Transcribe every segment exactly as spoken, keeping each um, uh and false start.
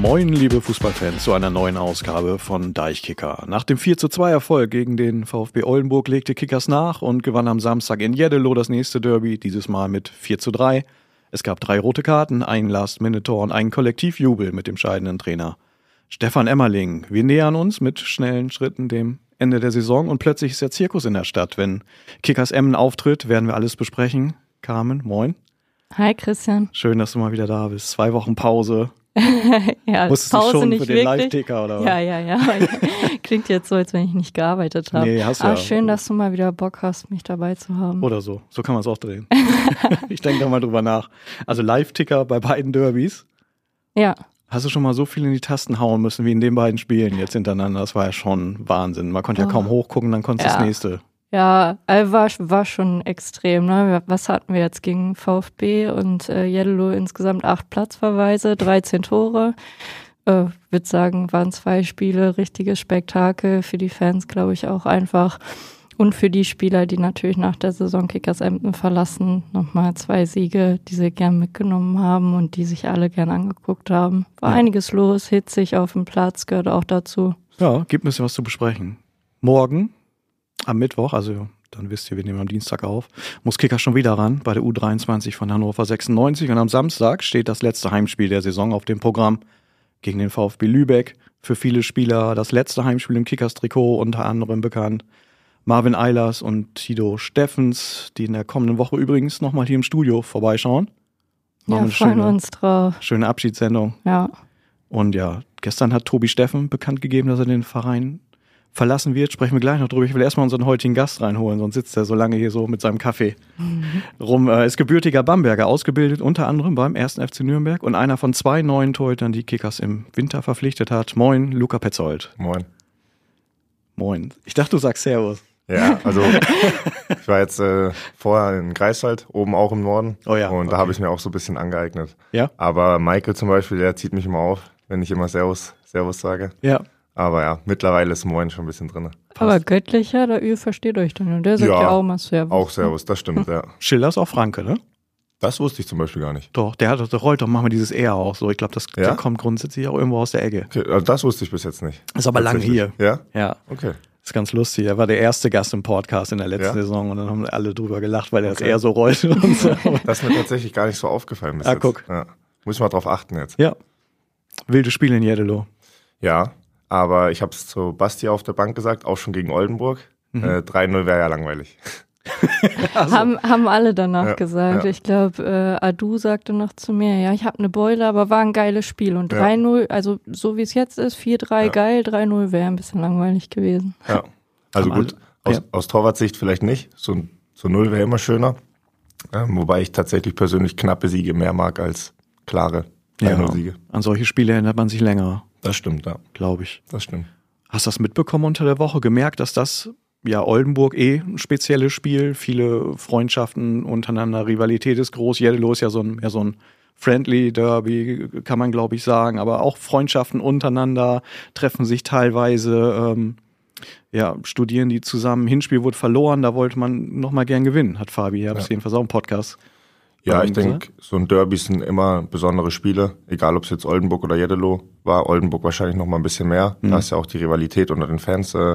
Moin, liebe Fußballfans, zu einer neuen Ausgabe von Deichkicker. Nach dem vier zu zwei Erfolg gegen den VfB Oldenburg legte Kickers nach und gewann am Samstag in Jeddelo das nächste Derby, dieses Mal mit vier zu drei. Es gab drei rote Karten, ein Last-Minute-Tor und einen Kollektivjubel mit dem scheidenden Trainer Stefan Emmerling. Wir nähern uns mit schnellen Schritten dem Ende der Saison und plötzlich ist der Zirkus in der Stadt. Wenn Kickers Emmen auftritt, werden wir alles besprechen. Carmen, moin. Hi Christian. Schön, dass du mal wieder da bist. Zwei Wochen Pause. ja, Musstest Pause du schon nicht für den wirklich. Live-Ticker oder was? Ja, ja, ja. Klingt jetzt so, als wenn ich nicht gearbeitet habe. Nee, hast du Aber ja. schön, dass du mal wieder Bock hast, mich dabei zu haben. Oder so. So kann man es auch drehen. Ich denke da mal drüber nach. Also Live-Ticker bei beiden Derbys. Ja. Hast du schon mal so viel in die Tasten hauen müssen wie in den beiden Spielen jetzt hintereinander? Das war ja schon Wahnsinn. Man konnte ja Oh. kaum hochgucken, dann konntest du Ja. das nächste. Ja, also war, war schon extrem. Ne? Was hatten wir jetzt gegen VfB und äh, Jeddelo? Insgesamt acht Platzverweise, dreizehn Tore. Äh, würde sagen, waren zwei Spiele, richtiges Spektakel. Für die Fans, glaube ich, auch einfach. Und für die Spieler, die natürlich nach der Saison Kickers Emden verlassen, nochmal zwei Siege, die sie gern mitgenommen haben und die sich alle gern angeguckt haben. War Ja. einiges los, hitzig auf dem Platz, gehört auch dazu. Ja, gibt ein bisschen was zu besprechen. Morgen, am Mittwoch, also dann wisst ihr, wir nehmen am Dienstag auf, muss Kickers schon wieder ran bei der U dreiundzwanzig von Hannover sechsundneunzig. Und am Samstag steht das letzte Heimspiel der Saison auf dem Programm gegen den VfB Lübeck. Für viele Spieler das letzte Heimspiel im Kickers-Trikot, unter anderem bekannt Marvin Eilers und Tito Steffens, die in der kommenden Woche übrigens nochmal hier im Studio vorbeischauen. Noch Ja, eine freuen schöne, uns drauf. schöne Abschiedssendung. Ja. Und ja, gestern hat Tobi Steffen bekannt gegeben, dass er den Verein verlassen wird. Sprechen wir gleich noch drüber. Ich will erstmal unseren heutigen Gast reinholen, sonst sitzt er so lange hier so mit seinem Kaffee Mhm. rum. Er ist gebürtiger Bamberger, ausgebildet unter anderem beim ersten F C Nürnberg und einer von zwei neuen Torhütern, die Kickers im Winter verpflichtet hat. Moin, Luca Petzold. Moin. Moin. Ich dachte, du sagst Servus. Ja, also ich war jetzt äh, vorher in Greifswald, oben auch im Norden. Oh ja, Und okay. da habe ich mir auch so ein bisschen angeeignet. Ja? Aber Michael zum Beispiel, der zieht mich immer auf, wenn ich immer Servus, Servus sage. Ja. Aber ja, mittlerweile ist Moin schon ein bisschen drin. Aber göttlicher, da ihr versteht euch dann. Und der sagt ja, Ja, auch mal Servus. Auch Servus, das stimmt, ja. Schiller ist auch Franke, ne? Das wusste ich zum Beispiel gar nicht. Doch, der hat doch, der rollt doch manchmal dieses R auch so. Ich glaube, das Ja? der kommt grundsätzlich auch irgendwo aus der Ecke. Okay, also das wusste ich bis jetzt nicht. Ist aber lange Tatsächlich. hier. Ja? Ja. Okay. Ist ganz lustig. Er war der erste Gast im Podcast in der letzten Ja? Saison und dann haben alle drüber gelacht, weil er das Okay. eher so rollt und so. Das ist mir tatsächlich gar nicht so aufgefallen bis Ah, jetzt. guck. Ja. Muss ich mal drauf achten jetzt. Ja. Wilde Spiele in Jeddelo. Ja, aber ich habe es zu Basti auf der Bank gesagt, auch schon gegen Oldenburg. Mhm. Äh, drei null wäre ja langweilig. Haben, haben alle danach Ja, gesagt. ja. Ich glaube, äh, Adu sagte noch zu mir, ja, ich habe eine Beule, aber war ein geiles Spiel. Und Ja. drei null, also so wie es jetzt ist, vier drei Ja. geil, drei null wäre ein bisschen langweilig gewesen. Ja. Also Haben gut, alle- aus, ja. aus Torwartsicht vielleicht nicht. So ein so null wäre immer schöner. Ähm, wobei ich tatsächlich persönlich knappe Siege mehr mag als klare drei null Siege. An solche Spiele erinnert man sich länger, Das stimmt, ja. glaube ich. Das stimmt. Hast du das mitbekommen unter der Woche? Gemerkt, dass das, ja, Oldenburg eh ein spezielles Spiel, viele Freundschaften untereinander, Rivalität ist groß. Jeddelo ist ja so ein, ja, so ein Friendly Derby, kann man glaube ich sagen, aber auch Freundschaften untereinander treffen sich teilweise, ähm, ja, studieren die zusammen. Hinspiel wurde verloren, da wollte man nochmal gern gewinnen, hat Fabi, ja, das Ja. jedenfalls auch im Podcast. Ja, Ähm, ich denke, so ein Derby sind immer besondere Spiele, egal ob es jetzt Oldenburg oder Jeddelo war. Oldenburg wahrscheinlich noch mal ein bisschen mehr. Mhm. Da ist ja auch die Rivalität unter den Fans äh,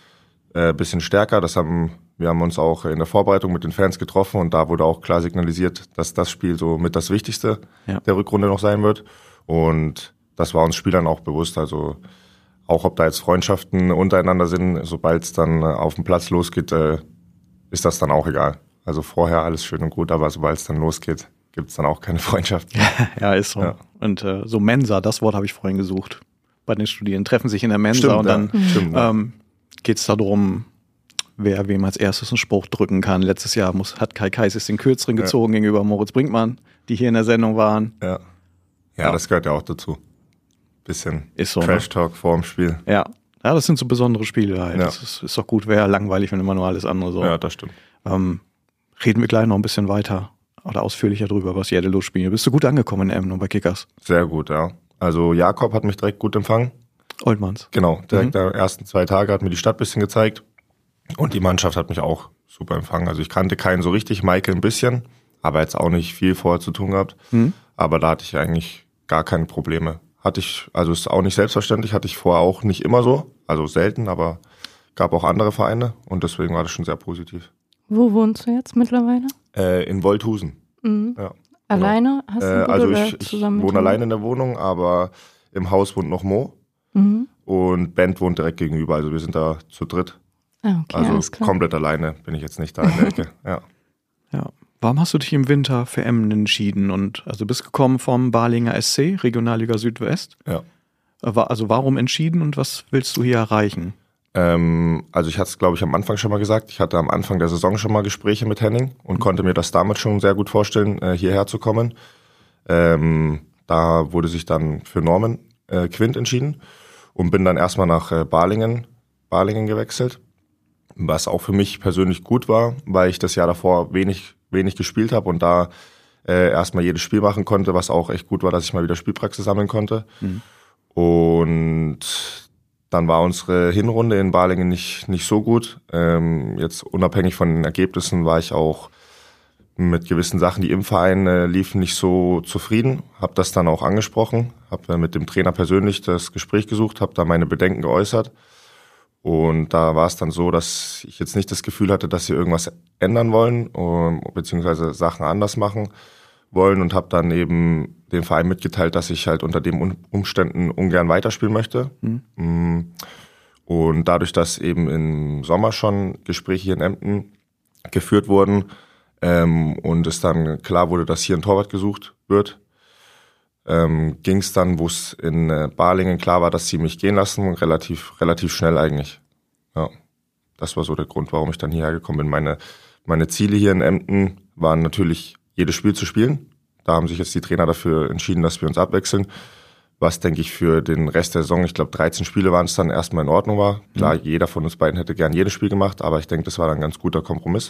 äh, bisschen stärker. Das haben wir haben uns auch in der Vorbereitung mit den Fans getroffen und da wurde auch klar signalisiert, dass das Spiel so mit das Wichtigste Ja. der Rückrunde noch sein wird. Und das war uns Spielern auch bewusst. Also auch ob da jetzt Freundschaften untereinander sind, sobald es dann äh, auf dem Platz losgeht, äh, ist das dann auch egal. Also vorher alles schön und gut, aber sobald es dann losgeht, gibt es dann auch keine Freundschaft. Ja, ist so. Ja. Und äh, so Mensa, das Wort habe ich vorhin gesucht. Bei den Studierenden treffen sich in der Mensa Stimmt, und dann ja. Stimmt, ja. ähm, geht es darum, wer wem als erstes einen Spruch drücken kann. Letztes Jahr muss, hat Kai Kaisis den Kürzeren Ja. gezogen gegenüber Moritz Brinkmann, die hier in der Sendung waren. Ja. ja, Ja. das gehört ja auch dazu. Bisschen Ist so, ne? Trash-Talk vor dem Spiel. Ja. Ja, das sind so besondere Spiele halt. Ja. Das ist, ist doch gut, wäre ja langweilig, wenn immer nur alles andere so. Ja, das stimmt. Ähm, reden wir gleich noch ein bisschen weiter oder ausführlicher drüber, was Jeddelo spielt. Bist du gut angekommen in Emmen und bei Kickers? Sehr gut, ja. Also Jakob hat mich direkt gut empfangen. Oldmanns. Genau, direkt Mhm. der ersten zwei Tage hat mir die Stadt ein bisschen gezeigt. Und die Mannschaft hat mich auch super empfangen. Also ich kannte keinen so richtig, Michael ein bisschen, aber jetzt auch nicht viel vorher zu tun gehabt. Mhm. Aber da hatte ich eigentlich gar keine Probleme. hatte ich, also ist auch nicht selbstverständlich, hatte ich vorher auch nicht immer so, also selten, aber gab auch andere Vereine und deswegen war das schon sehr positiv. Wo wohnst du jetzt mittlerweile? Äh, in Wolthusen. Mhm. Ja, alleine? genau. Hast du äh, einen Also oder ich, ich zusammen mit wohne jemandem? alleine in der Wohnung, aber im Haus wohnt noch Mo Mhm. und Bent wohnt direkt gegenüber, also wir sind da zu dritt. Ah, okay, Also alles klar. komplett alleine bin ich jetzt nicht da in der Ecke. Ja. Ja. Warum hast du dich im Winter für Emmen entschieden? Und also bist gekommen vom Balinger S C, Regionalliga Südwest. Ja. Also warum entschieden und was willst du hier erreichen? Ähm, also ich hatte es, glaube ich, am Anfang schon mal gesagt. Ich hatte am Anfang der Saison schon mal Gespräche mit Henning und mhm. konnte mir das damals schon sehr gut vorstellen, äh, hierher zu kommen. Ähm, da wurde sich dann für Norman äh, Quint entschieden und bin dann erstmal nach äh, Balingen, Balingen gewechselt. Was auch für mich persönlich gut war, weil ich das Jahr davor wenig, wenig gespielt habe und da äh, erstmal jedes Spiel machen konnte, was auch echt gut war, dass ich mal wieder Spielpraxis sammeln konnte. Mhm. Und dann war unsere Hinrunde in Balingen nicht, nicht so gut. Ähm, jetzt unabhängig von den Ergebnissen war ich auch mit gewissen Sachen, die im Verein äh, liefen, nicht so zufrieden. Habe das dann auch angesprochen, habe äh, mit dem Trainer persönlich das Gespräch gesucht, habe da meine Bedenken geäußert. Und da war es dann so, dass ich jetzt nicht das Gefühl hatte, dass sie irgendwas ändern wollen, um, beziehungsweise Sachen anders machen wollen und habe dann eben dem Verein mitgeteilt, dass ich halt unter den Umständen ungern weiterspielen möchte. Mhm. Und dadurch, dass eben im Sommer schon Gespräche hier in Emden geführt wurden ähm, und es dann klar wurde, dass hier ein Torwart gesucht wird, ähm, ging es dann, wo es in äh, Balingen klar war, dass sie mich gehen lassen, relativ relativ schnell eigentlich. Ja, das war so der Grund, warum ich dann hierher gekommen bin. Meine meine Ziele hier in Emden waren natürlich, jedes Spiel zu spielen. Da haben sich jetzt die Trainer dafür entschieden, dass wir uns abwechseln. Was, denke ich, für den Rest der Saison, ich glaube dreizehn Spiele waren es dann, erstmal in Ordnung war. Klar, mhm. jeder von uns beiden hätte gern jedes Spiel gemacht, aber ich denke, das war dann ein ganz guter Kompromiss.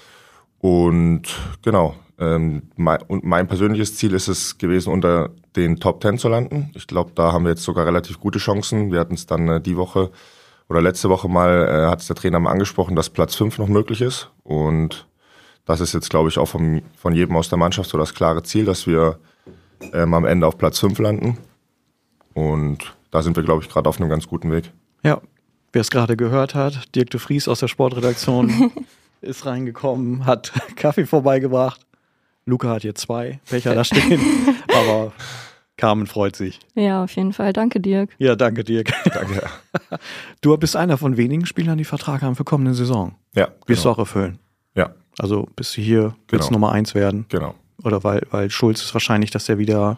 Und genau, ähm, mein, und mein persönliches Ziel ist es gewesen, unter den Top Ten zu landen. Ich glaube, da haben wir jetzt sogar relativ gute Chancen. Wir hatten es dann äh, die Woche oder letzte Woche mal, äh, hat es der Trainer mal angesprochen, dass Platz fünf noch möglich ist. Und das ist jetzt, glaube ich, auch vom, von jedem aus der Mannschaft so das klare Ziel, dass wir ähm, am Ende auf Platz fünf landen. Und da sind wir, glaube ich, gerade auf einem ganz guten Weg. Ja, wer es gerade gehört hat, Dirk de Vries aus der Sportredaktion ist reingekommen, hat Kaffee vorbeigebracht. Luca hat hier zwei Becher da stehen, aber Carmen freut sich. Ja, auf jeden Fall. Danke, Dirk. Ja, danke, Dirk. Danke. Du bist einer von wenigen Spielern, die Vertrag haben für kommende Saison. Ja. Wirst genau. du auch erfüllen? Ja. Also bist du hier, willst genau. Nummer eins werden? Genau. Oder weil, weil Schulz ist wahrscheinlich, dass der wieder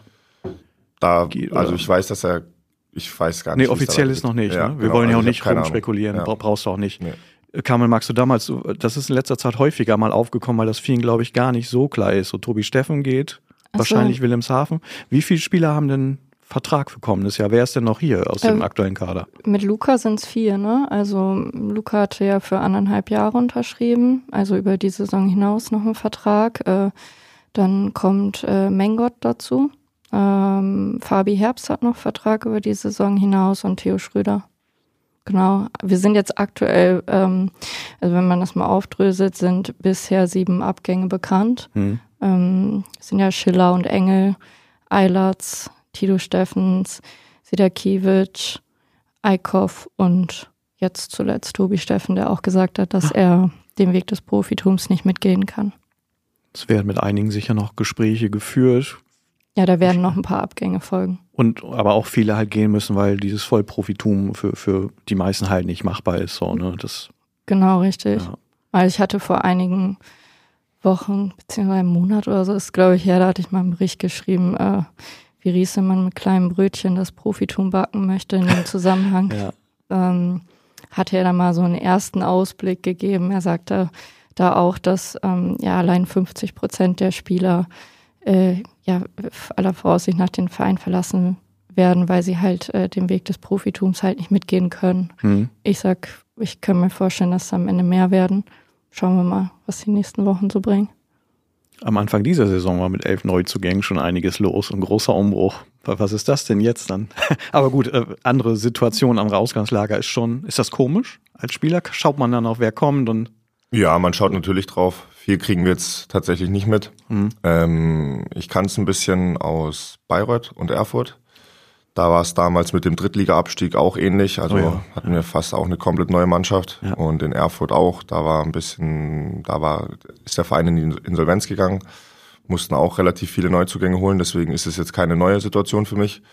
da, geht, also oder? ich weiß, dass er, ich weiß gar nicht. Nee, offiziell ist noch nicht. Ja, ne? Wir genau. wollen ja also auch nicht rumspekulieren, ja. brauchst du auch nicht. Nee. Kamel, magst du damals, das ist in letzter Zeit häufiger mal aufgekommen, weil das vielen, glaube ich, gar nicht so klar ist. So Tobi Steffen geht, Ach wahrscheinlich so. Wilhelmshaven. Wie viele Spieler haben denn Vertrag für kommendes Jahr? Wer ist denn noch hier aus dem ähm, aktuellen Kader? Mit Luca sind es vier, ne? Also Luca hatte ja für anderthalb Jahre unterschrieben, also über die Saison hinaus noch einen Vertrag. Äh, dann kommt äh, Mengott dazu. Ähm, Fabi Herbst hat noch Vertrag über die Saison hinaus und Theo Schröder. Genau, wir sind jetzt aktuell, ähm, also wenn man das mal aufdröselt, sind bisher sieben Abgänge bekannt. Hm. Ähm, sind ja Schiller und Engel, Eilertz, Tito Steffens, Sidakiewicz, Eickhoff und jetzt zuletzt Tobi Steffen, der auch gesagt hat, dass er den Weg des Profitums nicht mitgehen kann. Es werden mit einigen sicher noch Gespräche geführt. Ja, da werden noch ein paar Abgänge folgen. Und aber auch viele halt gehen müssen, weil dieses Vollprofitum für, für die meisten halt nicht machbar ist. So, ne? Das, genau, richtig. Ja. Also ich hatte vor einigen Wochen, beziehungsweise einem Monat oder so, ist glaube ich her, da hatte ich mal einen Bericht geschrieben, äh, wie Riesemann mit kleinen Brötchen das Profitum backen möchte in dem Zusammenhang. Ja. Ähm, hatte er dann mal so einen ersten Ausblick gegeben. Er sagte da auch, dass ähm, ja allein fünfzig Prozent der Spieler äh, ja aller Voraussicht nach den Verein verlassen werden, weil sie halt äh, den Weg des Profitums halt nicht mitgehen können. Hm. Ich sag, ich kann mir vorstellen, dass es am Ende mehr werden. Schauen wir mal, was die nächsten Wochen so bringen. Am Anfang dieser Saison war mit elf Neuzugängen schon einiges los, ein großer Umbruch. Was ist das denn jetzt dann? Aber gut, äh, andere Situation, andere Ausgangslager ist schon, ist das komisch? Als Spieler schaut man dann auf, wer kommt und ja, man schaut natürlich drauf. Viel kriegen wir jetzt tatsächlich nicht mit. Mhm. Ähm, ich kann es ein bisschen aus Bayreuth und Erfurt. Da war es damals mit dem Drittliga-Abstieg auch ähnlich. Also oh ja. hatten wir fast auch eine komplett neue Mannschaft. Ja. Und in Erfurt auch. Da war ein bisschen, da war, ist der Verein in die Insolvenz gegangen. Mussten auch relativ viele Neuzugänge holen. Deswegen ist es jetzt keine neue Situation für mich.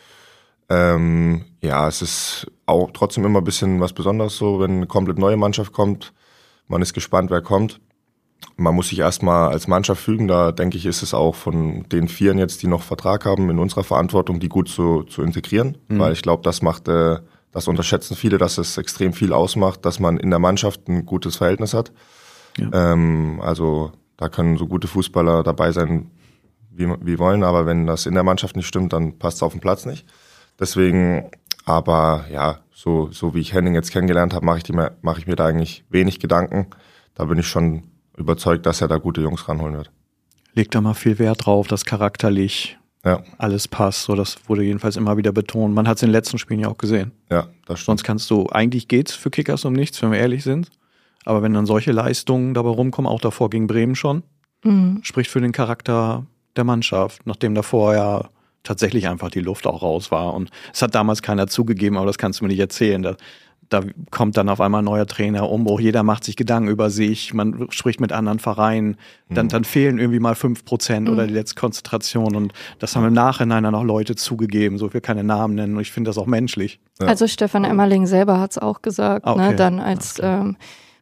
Ähm, ja, es ist auch trotzdem immer ein bisschen was Besonderes so, wenn eine komplett neue Mannschaft kommt. Man ist gespannt, wer kommt. Man muss sich erstmal als Mannschaft fügen. Da denke ich, ist es auch von den Vieren jetzt, die noch Vertrag haben, in unserer Verantwortung, die gut zu, zu integrieren. Mhm. Weil ich glaube, das macht, äh, das unterschätzen viele, dass es extrem viel ausmacht, dass man in der Mannschaft ein gutes Verhältnis hat. Ja. Ähm, also da können so gute Fußballer dabei sein, wie, wie wollen. Aber wenn das in der Mannschaft nicht stimmt, dann passt es auf den Platz nicht. Deswegen, aber ja, so, so wie ich Henning jetzt kennengelernt habe, mache ich, mach ich mir da eigentlich wenig Gedanken. Da bin ich schon überzeugt, dass er da gute Jungs ranholen wird. Legt da mal viel Wert drauf, dass charakterlich ja. alles passt. So, das wurde jedenfalls immer wieder betont. Man hat es in den letzten Spielen ja auch gesehen. Ja, das stimmt. Sonst kannst du, eigentlich geht's für Kickers um nichts, wenn wir ehrlich sind. Aber wenn dann solche Leistungen dabei rumkommen, auch davor gegen Bremen schon, mhm. spricht für den Charakter der Mannschaft, nachdem davor ja tatsächlich einfach die Luft auch raus war. Und es hat damals keiner zugegeben, aber das kannst du mir nicht erzählen. Da, da kommt dann auf einmal ein neuer Trainer, Umbruch, jeder macht sich Gedanken über sich, man spricht mit anderen Vereinen, dann, dann fehlen irgendwie mal fünf Prozent mhm. oder die letzte Konzentration. Und das haben im Nachhinein dann auch Leute zugegeben, so ich will keine Namen nennen. Und ich finde das auch menschlich. Ja. Also Stefan Emmerling selber hat es auch gesagt, okay. ne, dann als okay. ähm,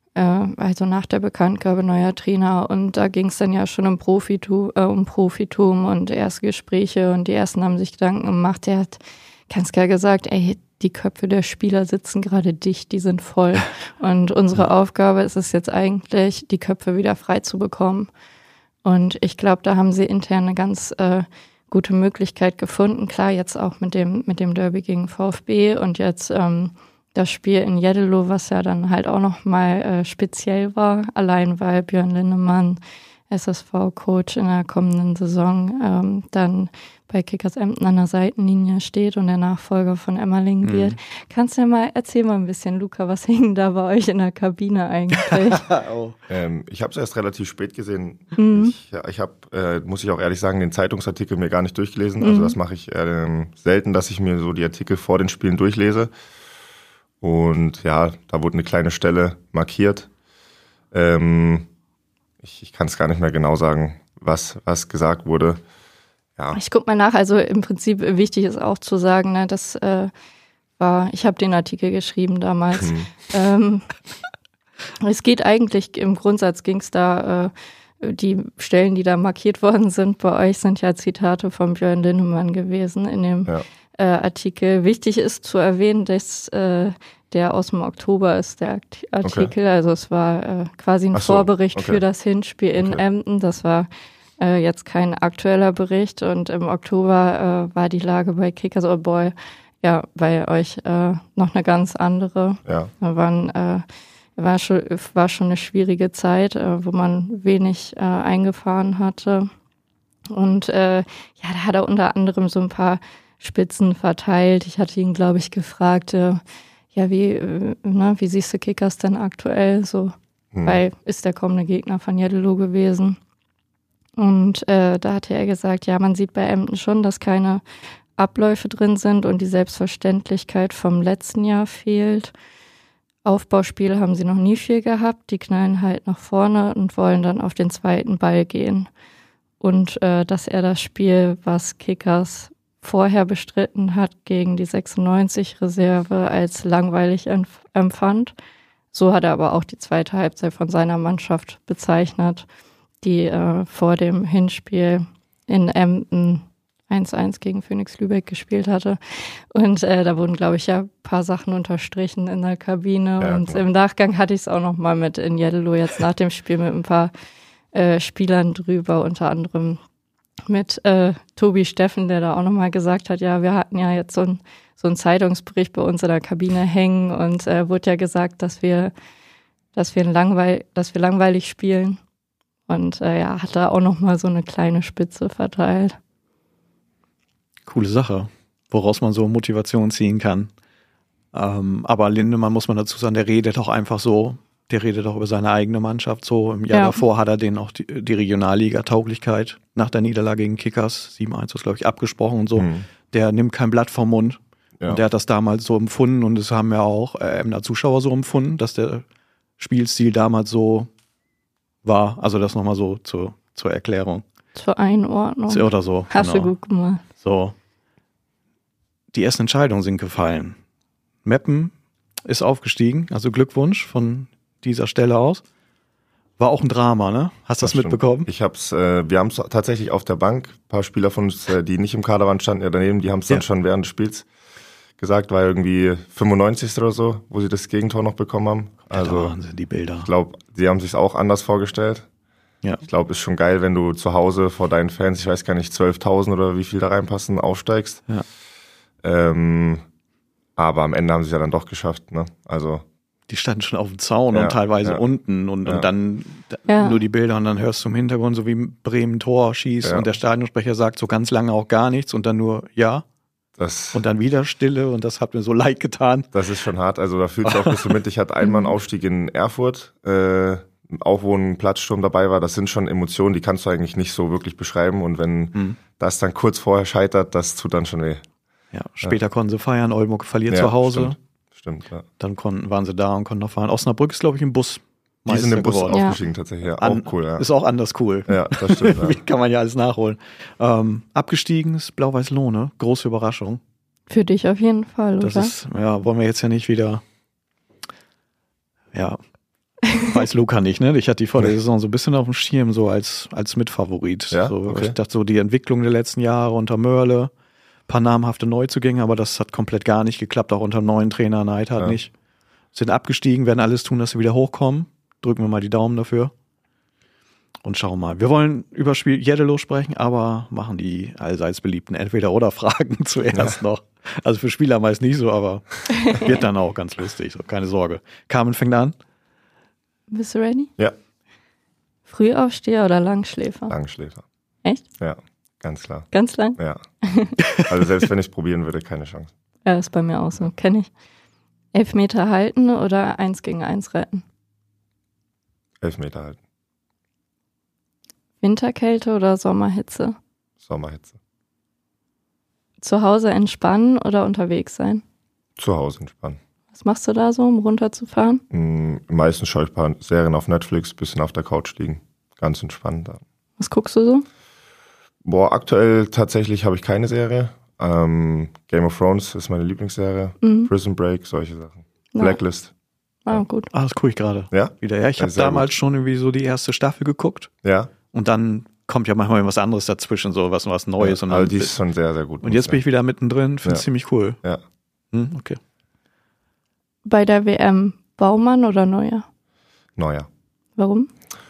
also nach der Bekanntgabe neuer Trainer, und da ging es dann ja schon um Profitum, äh, um Profitum und erste Gespräche, und die ersten haben sich Gedanken gemacht. Der hat ganz klar gesagt, ey, die Köpfe der Spieler sitzen gerade dicht, die sind voll, und unsere ja. Aufgabe ist es jetzt eigentlich, die Köpfe wieder frei zu bekommen. Und ich glaube, da haben sie intern eine ganz äh, gute Möglichkeit gefunden. Klar, jetzt auch mit dem mit dem Derby gegen VfB und jetzt ähm, das Spiel in Jeddelo, was ja dann halt auch nochmal äh, speziell war, allein weil Björn Lindemann, S S V-Coach in der kommenden Saison, ähm, dann bei Kickers Emden an der Seitenlinie steht und der Nachfolger von Emmerling mhm. wird. Kannst du ja mal, erzähl mal ein bisschen, Luca, was hing da bei euch in der Kabine eigentlich? oh. ähm, ich habe es erst relativ spät gesehen. Mhm. Ich, ich habe, äh, muss ich auch ehrlich sagen, den Zeitungsartikel mir gar nicht durchgelesen. Also mhm. das mache ich äh, selten, dass ich mir so die Artikel vor den Spielen durchlese. Und ja, da wurde eine kleine Stelle markiert. Ähm, ich ich kann es gar nicht mehr genau sagen, was, was gesagt wurde. Ja. Ich guck mal nach. Also im Prinzip wichtig ist auch zu sagen, ne, das äh, war, ich habe den Artikel geschrieben damals. Hm. Ähm, es geht eigentlich, im Grundsatz ging es da, äh, die Stellen, die da markiert worden sind bei euch, sind ja Zitate von Björn Lindemann gewesen in dem ja. äh, Artikel. Wichtig ist zu erwähnen, dass äh, der aus dem Oktober ist, der Artikel. Okay. Also es war äh, quasi ein so, Vorbericht okay. für das Hinspiel in okay. Emden. Das war äh, jetzt kein aktueller Bericht. Und im Oktober äh, war die Lage bei Kickers Old Boy, ja, bei euch äh, noch eine ganz andere. Ja. Da waren, äh, war, schon, war schon eine schwierige Zeit, äh, wo man wenig äh, eingefahren hatte. Und äh, ja, da hat er unter anderem so ein paar Spitzen verteilt. Ich hatte ihn, glaube ich, gefragt, äh, ja, wie, äh, ne, wie siehst du Kickers denn aktuell? So, hm. weil ist der kommende Gegner von Jeddelo gewesen. Und äh, da hatte er gesagt, ja, man sieht bei Emden schon, dass keine Abläufe drin sind und die Selbstverständlichkeit vom letzten Jahr fehlt. Aufbauspiele haben sie noch nie viel gehabt. Die knallen halt nach vorne und wollen dann auf den zweiten Ball gehen. Und äh, dass er das Spiel, was Kickers vorher bestritten hat, gegen die sechsundneunzig-Reserve als langweilig empf- empfand. So hat er aber auch die zweite Halbzeit von seiner Mannschaft bezeichnet, die äh, vor dem Hinspiel in Emden eins eins gegen Phoenix Lübeck gespielt hatte. Und äh, da wurden, glaube ich, ja ein paar Sachen unterstrichen in der Kabine. Ja, und klar. Im Nachgang hatte ich es auch noch mal mit in Jeddelo jetzt nach dem Spiel mit ein paar äh, Spielern drüber, unter anderem mit äh, Tobi Steffen, der da auch nochmal gesagt hat, ja, wir hatten ja jetzt so, ein, so einen Zeitungsbericht bei uns in der Kabine hängen und äh, wurde ja gesagt, dass wir, dass wir, langweil, dass wir langweilig spielen. Und äh, ja, hat da auch nochmal so eine kleine Spitze verteilt. Coole Sache, woraus man so Motivation ziehen kann. Ähm, aber Lindemann, muss man dazu sagen, der redet auch einfach so, der redet auch über seine eigene Mannschaft so. Im Jahr ja. davor hat er denen auch die, die Regionalliga-Tauglichkeit nach der Niederlage gegen Kickers, sieben eins ist, glaube ich, abgesprochen und so. Mhm. Der nimmt kein Blatt vom Mund. Ja. Und der hat das damals so empfunden und es haben ja auch äh, Emder Zuschauer so empfunden, dass der Spielstil damals so war. Also das nochmal so zur, zur Erklärung. Zur Einordnung. Oder so. Hast genau. du gut gemacht. So. Die ersten Entscheidungen sind gefallen. Meppen ist aufgestiegen, also Glückwunsch von dieser Stelle aus. War auch ein Drama, ne? Hast du das, das mitbekommen? Ich hab's, äh, wir haben es tatsächlich auf der Bank, ein paar Spieler von uns, äh, die nicht im Kader waren, standen ja daneben, die haben es dann ja. schon während des Spiels gesagt, war irgendwie fünfundneunzigste oder so, wo sie das Gegentor noch bekommen haben. Also Wahnsinn, die Bilder. Ich glaube, sie haben sich auch anders vorgestellt. Ja. Ich glaube, ist schon geil, wenn du zu Hause vor deinen Fans, ich weiß gar nicht, zwölftausend oder wie viel da reinpassen, aufsteigst. Ja. Ähm, aber am Ende haben sie es ja dann doch geschafft, ne? Also die standen schon auf dem Zaun ja, und teilweise ja. unten und, ja. und dann ja. nur die Bilder und dann hörst du im Hintergrund so wie Bremen Tor schießt ja. und der Stadionsprecher sagt so ganz lange auch gar nichts und dann nur ja das, und dann wieder Stille und das hat mir so leid getan. Das ist schon hart, also da fühlst du auch ein bisschen mit. Ich hatte einmal einen Aufstieg in Erfurt, äh, auch wo ein Platzsturm dabei war, das sind schon Emotionen, die kannst du eigentlich nicht so wirklich beschreiben und wenn hm. das dann kurz vorher scheitert, das tut dann schon weh. Ja, später ja. konnten sie feiern, Oldenburg verliert ja, zu Hause. Stimmt. Stimmt, ja. Dann konnten, waren sie da und konnten noch fahren. Osnabrück ist, glaube ich, im Bus. Die sind im Bus geworden. aufgestiegen, ja. tatsächlich. Ja, An, auch cool, ja. Ist auch anders cool. Ja, das stimmt. Ja. Wie kann man ja alles nachholen. Ähm, abgestiegen ist Blau-Weiß-Lohne. Große Überraschung. Für dich auf jeden Fall, das oder? Ist, ja, wollen wir jetzt ja nicht wieder. Ja. Weiß Luca nicht, ne? Ich hatte die vor der Saison so ein bisschen auf dem Schirm, so als, als Mitfavorit. Ja? So, Okay. Ich dachte so, die Entwicklung der letzten Jahre unter Mörle, paar namhafte Neuzugänge, aber das hat komplett gar nicht geklappt, auch unter dem neuen Trainer Neidhardt ja. nicht. Sind abgestiegen, werden alles tun, dass sie wieder hochkommen. Drücken wir mal die Daumen dafür. Und schauen mal. Wir wollen über Spiel Jeddelo sprechen, aber machen die allseits beliebten Entweder-oder-Fragen zuerst ja. noch. Also für Spieler meist nicht so, aber wird dann auch ganz lustig, so, keine Sorge. Carmen fängt an. Bist du ready? Ja. Frühaufsteher oder Langschläfer? Langschläfer. Echt? Ja, ganz klar. Ganz lang? Ja. Also selbst wenn ich es probieren würde, keine Chance. Ja, ist bei mir auch so, kenne ich. Elfmeter halten oder eins gegen eins retten? Elfmeter halten. Winterkälte oder Sommerhitze? Sommerhitze. Zu Hause entspannen oder unterwegs sein? Zu Hause entspannen. Was machst du da so, um runterzufahren? Mhm, meistens schaue ich ein paar Serien auf Netflix, bisschen auf der Couch liegen. Ganz entspannt. Was guckst du so? Boah, aktuell tatsächlich habe ich keine Serie. Ähm, Game of Thrones ist meine Lieblingsserie. Mhm. Prison Break, solche Sachen. Ja. Blacklist. Ah, gut. Ah, das gucke ich gerade. Ja? Wieder. Ja, ich habe damals gut. schon irgendwie so die erste Staffel geguckt. Ja. Und dann kommt ja manchmal was anderes dazwischen, so was, was Neues. Ja, und also die ist schon sehr, sehr gut. Und jetzt bin ich wieder mittendrin, finde es ja. ziemlich cool. Ja. Hm, okay. Bei der W M Baumann oder Neuer? Neuer. Warum?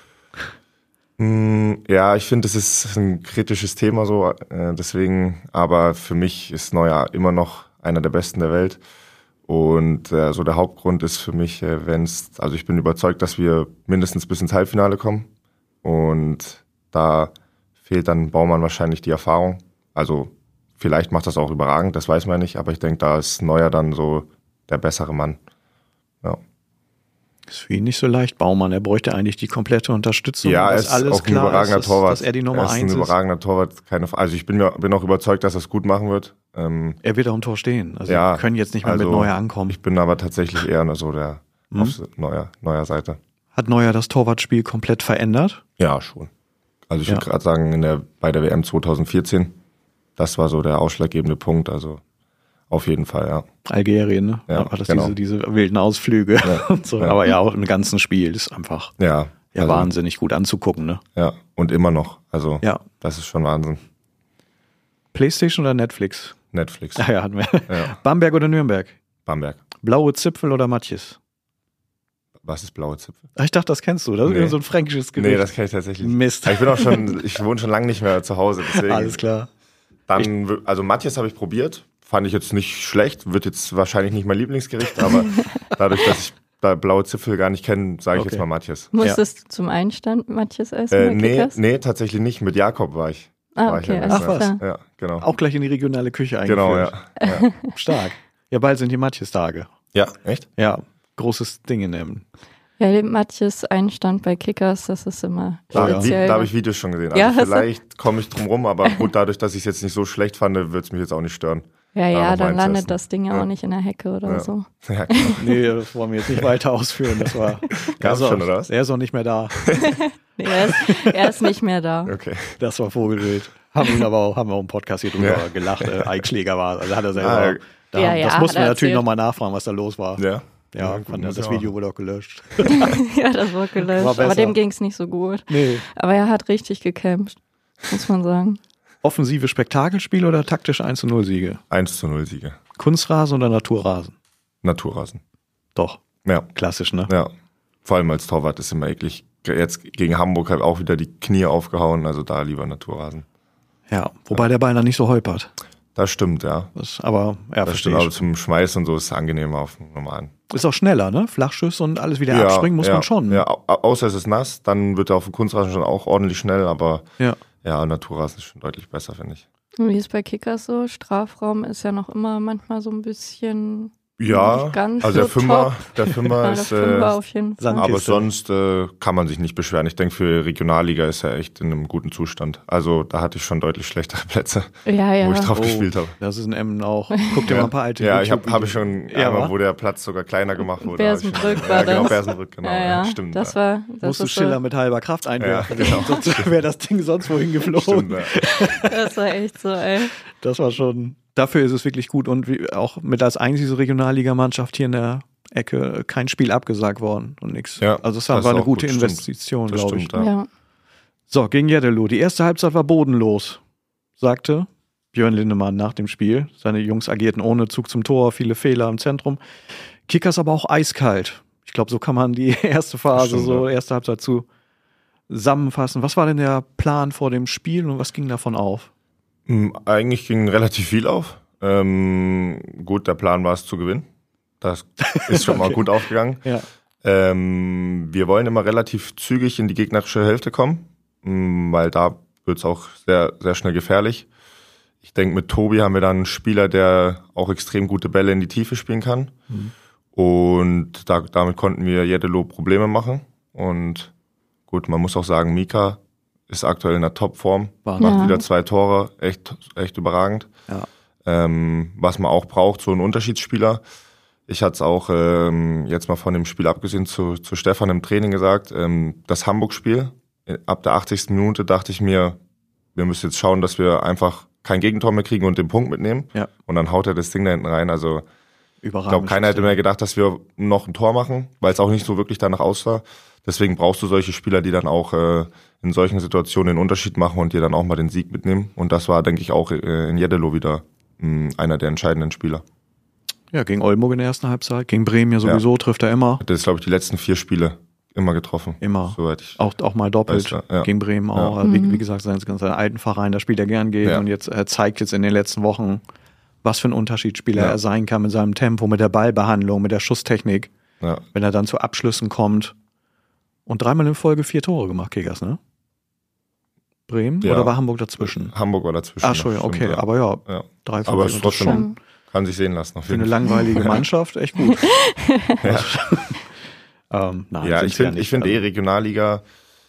Ja, ich finde, das ist ein kritisches Thema so, äh, deswegen, aber für mich ist Neuer immer noch einer der Besten der Welt. Und äh, so der Hauptgrund ist für mich, äh, wenn es, also ich bin überzeugt, dass wir mindestens bis ins Halbfinale kommen. Und da fehlt dann Baumann wahrscheinlich die Erfahrung. Also vielleicht macht das auch überragend, das weiß man nicht, aber ich denke, da ist Neuer dann so der bessere Mann. Ja. Ist für ihn nicht so leicht, Baumann. Er bräuchte eigentlich die komplette Unterstützung. Ja, er ist alles auch ein klar überragender ist, Torwart. Dass er die Nummer er ist eins ein ist. überragender Torwart. Keine, also ich bin, mir, bin auch überzeugt, dass er es gut machen wird. Ähm, er wird auch im Tor stehen. Also ja, wir können jetzt nicht mehr also mit Neuer ankommen. Ich bin aber tatsächlich eher so der hm? auf Neuer, Neuer Seite. Hat Neuer das Torwartspiel komplett verändert? Ja, schon. Also ich ja. würde gerade sagen, in der, bei der W M zwanzig vierzehn, das war so der ausschlaggebende Punkt. Also auf jeden Fall, ja. Algerien, ne? Ja, war das genau. diese, diese wilden Ausflüge ja, und so. Ja. Aber ja, auch im ganzen Spiel ist einfach ja, ja also, wahnsinnig gut anzugucken, ne? Ja, und immer noch. Also ja. das ist schon Wahnsinn. PlayStation oder Netflix? Netflix. Ah ja, hatten wir. Ja. Bamberg oder Nürnberg? Bamberg. Blaue Zipfel oder Matjes? Was ist blaue Zipfel? Ich dachte, das kennst du. Das nee. ist so ein fränkisches Gericht. Nee, das kenne ich tatsächlich nicht. Mist. Ich bin auch schon, ich wohne schon lange nicht mehr zu Hause. Deswegen. Alles klar. Dann, also Matjes habe ich probiert. Fand ich jetzt nicht schlecht. Wird jetzt wahrscheinlich nicht mein Lieblingsgericht, aber dadurch, dass ich da blaue Zipfel gar nicht kenne, sage ich okay. jetzt mal Matjes. Musstest ja. du zum Einstand Matjes essen? Äh, nee, nee, tatsächlich nicht. Mit Jakob war ich. Ah, war okay. Ich ja Ach was. Ja, genau. Auch gleich in die regionale Küche eingeführt. Genau, ja. ja. Stark. Ja, bald sind die Matjes-Tage. Ja, echt? Ja, großes Ding in dem. Ja, Matjes Einstand bei Kickers, das ist immer Da, speziell. da habe ich Videos schon gesehen. Also ja, vielleicht komme ich drum rum, aber gut, dadurch, dass ich es jetzt nicht so schlecht fand, wird es mich jetzt auch nicht stören. Ja, ja, noch dann mal landet einsetzen. das Ding ja, Ja. auch nicht in der Hecke oder Ja. so. Ja, genau. Nee, das wollen wir jetzt nicht weiter ausführen. Das war Gab's schon, oder was? Er ist auch nicht mehr da. Nee, er, ist, er ist nicht mehr da. Okay. Das war Vogelwild. Haben ihn aber auch, haben wir auch im Podcast hier drüber Ja. gelacht. Äh, Eichschläger war. Also hat er selber. Ah, da, ja, ja, das hat mussten wir er natürlich erzählt. nochmal nachfragen, was da los war. Ja. Ja, gut, fand, muss das ja Video wurde auch gelöscht. Ja, das wurde gelöscht. War besser. Aber dem ging es nicht so gut. Nee. Aber er hat richtig gekämpft, muss man sagen. Offensive Spektakelspiel oder taktische eins zu null Siege? eins zu null Siege. Kunstrasen oder Naturrasen? Naturrasen. Doch, Ja. klassisch, ne? Ja. Vor allem als Torwart ist immer eklig. Jetzt gegen Hamburg halt auch wieder die Knie aufgehauen, also da lieber Naturrasen. Ja, wobei der Ball dann nicht so holpert. Das stimmt, ja. Das, aber ja, Das verstehe stimmt, aber ich. zum Schmeißen und so ist es angenehmer auf dem normalen. Ist auch schneller, ne? Flachschüsse und alles wieder abspringen muss ja, man schon. Ja, au- außer es ist nass, dann wird er auf dem Kunstrasen schon auch ordentlich schnell, aber Ja. ja, Naturrasen ist schon deutlich besser, finde ich. Wie ist bei Kickers so? Strafraum ist ja noch immer manchmal so ein bisschen Ja, nicht ganz also der so Fünfer, top. der Fünfer Ja, der ist, Fünfer äh, auf jeden Fall. Sand- aber Kiste. sonst äh, kann man sich nicht beschweren. Ich denke, für Regionalliga ist er echt in einem guten Zustand. Also da hatte ich schon deutlich schlechtere Plätze, Ja, ja. wo ich drauf Oh, gespielt habe. Das ist in Emmen auch. Guck dir mal ein paar alte Ja, ich habe hab YouTube-Videos. ich schon Ja, einmal, wa? wo der Platz sogar kleiner gemacht wurde. hab ich schon- Bersenbrück war ja, genau, das. Bersenbrück, genau. ja, ja. Stimmt. Das ja. war, das Musst du ist Schiller so, mit halber Kraft einwerfen. Ja, genau. Sonst wäre das Ding sonst wohin geflogen. Stimmt, ja. das war echt so, ey. Das war schon. Dafür ist es wirklich gut und wie, auch mit als einzige Regionalligamannschaft hier in der Ecke kein Spiel abgesagt worden und nichts. Ja, also es war, das war ist eine auch gute gut, stimmt. Investition, Das glaube ich. stimmt, Ja. So, gegen Jeddelo. Die erste Halbzeit war bodenlos, sagte Björn Lindemann nach dem Spiel. Seine Jungs agierten ohne Zug zum Tor, viele Fehler im Zentrum. Kickers aber auch eiskalt. Ich glaube, so kann man die erste Phase, Stimmt, so ja. erste Halbzeit zusammenfassen. Was war denn der Plan vor dem Spiel und was ging davon auf? Hm, Eigentlich ging relativ viel auf. Ähm, gut, der Plan war es zu gewinnen. Das ist schon mal Okay. gut aufgegangen. Ja. Ähm, wir wollen immer relativ zügig in die gegnerische Hälfte kommen, mh, weil da wird es auch sehr, sehr schnell gefährlich. Ich denke, mit Tobi haben wir dann einen Spieler, der auch extrem gute Bälle in die Tiefe spielen kann. Mhm. Und da, damit konnten wir Jeddelo Probleme machen. Und gut, man muss auch sagen, Mika ist aktuell in der Topform, Wahnsinn. macht Ja. wieder zwei Tore, echt, echt überragend. Ja. Ähm, was man auch braucht, so ein Unterschiedsspieler. Ich hatte es auch ähm, jetzt mal von dem Spiel abgesehen zu, zu Stefan im Training gesagt, ähm, das Hamburg-Spiel, äh, ab der achtzigsten Minute dachte ich mir, wir müssen jetzt schauen, dass wir einfach kein Gegentor mehr kriegen und den Punkt mitnehmen. Ja. Und dann haut er das Ding da hinten rein. Also ich Überragend. glaube, keiner hätte mehr gedacht, dass wir noch ein Tor machen, weil es auch nicht so wirklich danach aussah. Deswegen brauchst du solche Spieler, die dann auch äh, in solchen Situationen den Unterschied machen und dir dann auch mal den Sieg mitnehmen. Und das war, denke ich, auch äh, in Jeddelo wieder mh, einer der entscheidenden Spieler. Ja, gegen Oldenburg in der ersten Halbzeit, gegen Bremen ja sowieso, trifft er immer. Das ist, glaube ich, die letzten vier Spiele immer getroffen. Immer. Soweit ich. Auch, auch mal doppelt. Weiß, ja. Gegen Bremen auch. Ja. Wie, Mhm. wie gesagt, seinen, seinen alten Verein, da spielt er gern gegen. Ja. Und jetzt er zeigt jetzt in den letzten Wochen, was für ein Unterschiedsspieler Ja. er sein kann mit seinem Tempo, mit der Ballbehandlung, mit der Schusstechnik. Ja. Wenn er dann zu Abschlüssen kommt. Und dreimal in Folge vier Tore gemacht, Kickers, ne? Bremen? Ja. Oder war Hamburg dazwischen? Hamburg war dazwischen. Ach, Entschuldigung, noch, okay. stimmt, ja. Aber ja, ja. drei Aber Folgen, es ist das trotzdem schon kann sich sehen lassen. Auf für eine jeden Fall. langweilige Mannschaft echt gut. Ja. ähm, nein, Ja, sind's ich finde nicht. ich find eh Regionalliga,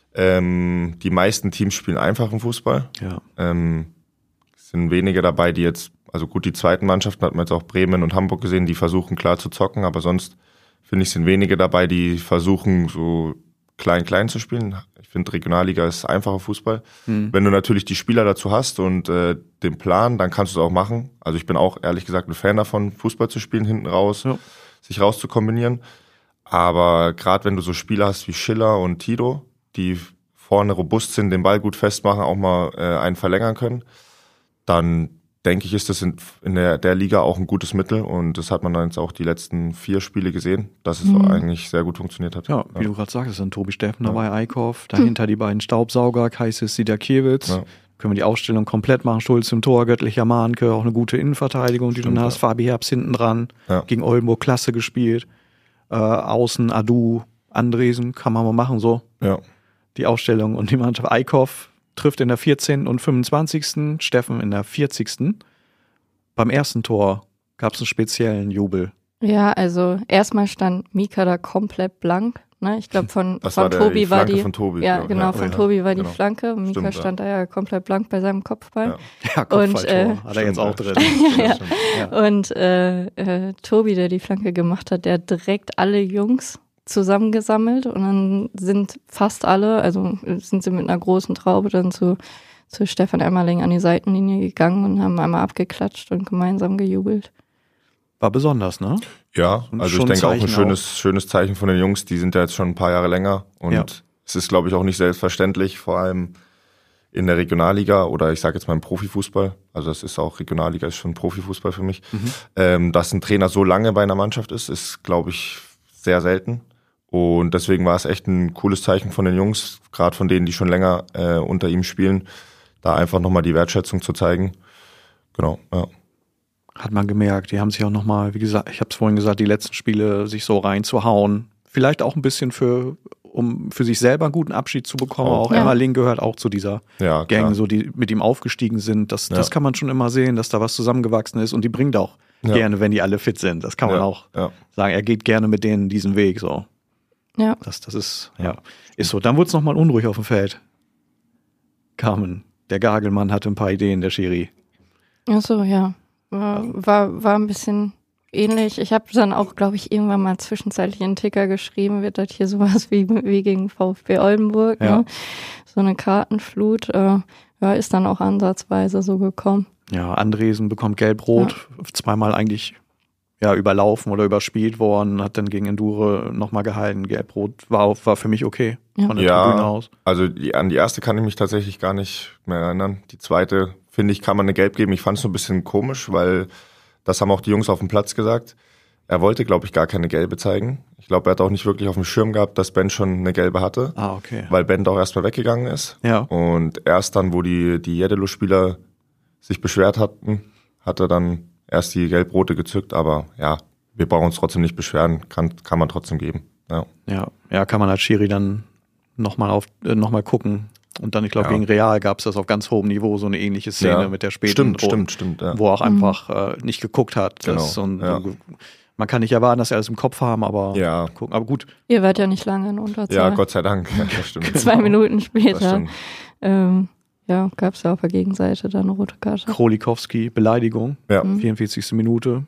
ähm, die meisten Teams spielen einfachen Fußball. Ja. Ähm, es sind wenige dabei, die jetzt, also gut, die zweiten Mannschaften hat man jetzt auch Bremen und Hamburg gesehen, die versuchen klar zu zocken, aber sonst finde ich, sind wenige dabei, die versuchen so klein-klein zu spielen. Ich finde, Regionalliga ist einfacher Fußball. Hm. Wenn du natürlich die Spieler dazu hast und äh, den Plan, dann kannst du es auch machen. Also ich bin auch ehrlich gesagt ein Fan davon, Fußball zu spielen, hinten raus, Ja. sich raus zu kombinieren. Aber gerade wenn du so Spieler hast wie Schiller und Tito, die vorne robust sind, den Ball gut festmachen, auch mal äh, einen verlängern können, dann denke ich, ist das in, in der, der Liga auch ein gutes Mittel. Und das hat man dann jetzt auch die letzten vier Spiele gesehen, dass es Mhm. auch eigentlich sehr gut funktioniert hat. Ja, wie du gerade sagst, es sind Tobi Steffen Ja. dabei, Eickhoff, dahinter die beiden Staubsauger, Kaisis, Sidakiewicz. Ja. Können wir die Ausstellung komplett machen, Schulz im Tor, Göttlicher Mahnke, auch eine gute Innenverteidigung, die Stimmt, du hast, ja. Fabi Herbst hinten dran, Ja. gegen Oldenburg klasse gespielt, äh, Außen, Adu, Andresen, kann man mal machen so, Ja. die Ausstellung und die Mannschaft. Eickhoff trifft in der vierzehnten und fünfundzwanzigsten Steffen in der vierzigsten Beim ersten Tor gab es einen speziellen Jubel. Ja, also erstmal stand Mika da komplett blank. ne? Ich glaube, von, Das von war der- Tobi die war Flanke die. von Tobi, ja, glaub ich. genau, Ja, von ja, Tobi war die genau. Flanke. Mika Stimmt, ja. stand da ja komplett blank bei seinem Kopfball. Ja. Ja, Kopfballtor äh, hat er jetzt auch drin. Ja. Stimmt. Ja. Und äh, äh, Tobi, der die Flanke gemacht hat, der hat direkt alle Jungs zusammengesammelt und dann sind fast alle, also sind sie mit einer großen Traube dann zu, zu Stefan Emmerling an die Seitenlinie gegangen und haben einmal abgeklatscht und gemeinsam gejubelt. War besonders, ne? Ja, Und also schon ich denke auch ein Zeichen schönes, schönes Zeichen von den Jungs. Die sind ja jetzt schon ein paar Jahre länger und Ja. es ist, glaube ich, auch nicht selbstverständlich, vor allem in der Regionalliga oder ich sage jetzt mal im Profifußball. Also das ist auch Regionalliga, ist schon Profifußball für mich. Mhm. Ähm, dass ein Trainer so lange bei einer Mannschaft ist, ist, glaube ich, sehr selten. Und deswegen war es echt ein cooles Zeichen von den Jungs, gerade von denen, die schon länger äh, unter ihm spielen, da einfach nochmal die Wertschätzung zu zeigen. Genau, ja. Hat man gemerkt. Die haben sich auch nochmal, wie gesagt, ich habe es vorhin gesagt, die letzten Spiele sich so reinzuhauen. Vielleicht auch ein bisschen für, um für sich selber einen guten Abschied zu bekommen. Auch. Auch Ja. Emmerling gehört auch zu dieser Ja, Gang, klar. so die mit ihm aufgestiegen sind. Das, Ja. das kann man schon immer sehen, dass da was zusammengewachsen ist und die bringt auch Ja. gerne, wenn die alle fit sind. Das kann man Ja, auch ja. sagen. Er geht gerne mit denen diesen Weg. So. Ja. Das, das ist, ja, ist so. Dann wurde es nochmal unruhig auf dem Feld. Carmen, der Gagelmann hatte ein paar Ideen, der Schiri. Ach so, ja. War, war, war ein bisschen ähnlich. Ich habe dann auch, glaube ich, irgendwann mal zwischenzeitlich in den Ticker geschrieben, wird das hier sowas wie, wie gegen VfB Oldenburg. Ja. Ne? So eine Kartenflut. Äh, ja, ist dann auch ansatzweise so gekommen. Ja, Andresen bekommt gelb-rot, zweimal eigentlich ja, überlaufen oder überspielt worden, hat dann gegen Endure nochmal gehalten. Gelb-rot war, war für mich okay Ja. von der Ja, Tribüne aus. also die, an die erste kann ich mich tatsächlich gar nicht mehr erinnern. Die zweite, finde ich, kann man eine Gelb geben. Ich fand es so ein bisschen komisch, weil das haben auch die Jungs auf dem Platz gesagt. Er wollte, glaube ich, gar keine Gelbe zeigen. Ich glaube, er hat auch nicht wirklich auf dem Schirm gehabt, dass Ben schon eine Gelbe hatte, Ah, okay. weil Ben auch erstmal weggegangen ist. Ja, Und erst dann, wo die, die Jeddelo-Spieler sich beschwert hatten, hat er dann erst die Gelb-Rote gezückt. Aber ja, wir brauchen uns trotzdem nicht beschweren, kann, kann man trotzdem geben. Ja. ja, ja, kann man als Schiri dann nochmal auf äh, noch mal gucken. Und dann, ich glaube, Ja. gegen Real gab es das auf ganz hohem Niveau, so eine ähnliche Szene Ja. mit der späten Stimmt, Roten, stimmt, stimmt. Ja. wo er auch einfach äh, nicht geguckt hat. Das, Genau, und, ja. Man kann nicht erwarten, dass sie alles im Kopf haben, aber Ja. gucken. Aber gut, Ihr wart ja nicht lange in Unterzahl. Ja, Gott sei Dank. Ja, das stimmt. Zwei Minuten Das später. stimmt. Ähm, ja, gab es ja auf der Gegenseite dann eine rote Karte. Krolikowski, Beleidigung, Ja, vierundvierzigste Minute.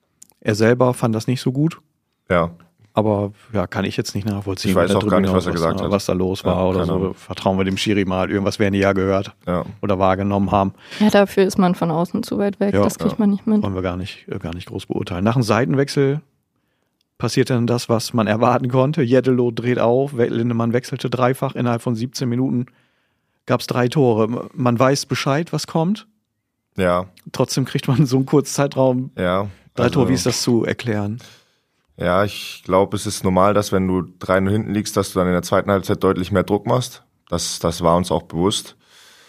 Er selber fand das nicht so gut, ja. aber ja, kann ich jetzt nicht nachvollziehen. Ich weiß mit der auch gar nicht, Tribüne was er aus, gesagt da, hat. was da los war Ja, oder keine so. Ahnung. Vertrauen wir dem Schiri mal. Irgendwas werden die ja gehört Ja. oder wahrgenommen haben. Ja, dafür ist man von außen zu weit weg. Ja, das kriegt ja. man nicht mit. Wollen wir gar nicht, äh, gar nicht groß beurteilen. Nach dem Seitenwechsel passiert dann das, was man erwarten konnte. Jeddelo dreht auf, We- Lindemann wechselte dreifach. Innerhalb von siebzehn Minuten gab es drei Tore. Man weiß Bescheid, was kommt. Ja, Trotzdem kriegt man so einen kurzen Zeitraum ja. drei Also, Tore. Wie ist das zu erklären? Ja, ich glaube, es ist normal, dass wenn du drei null hinten liegst, dass du dann in der zweiten Halbzeit deutlich mehr Druck machst. Das, das war uns auch bewusst.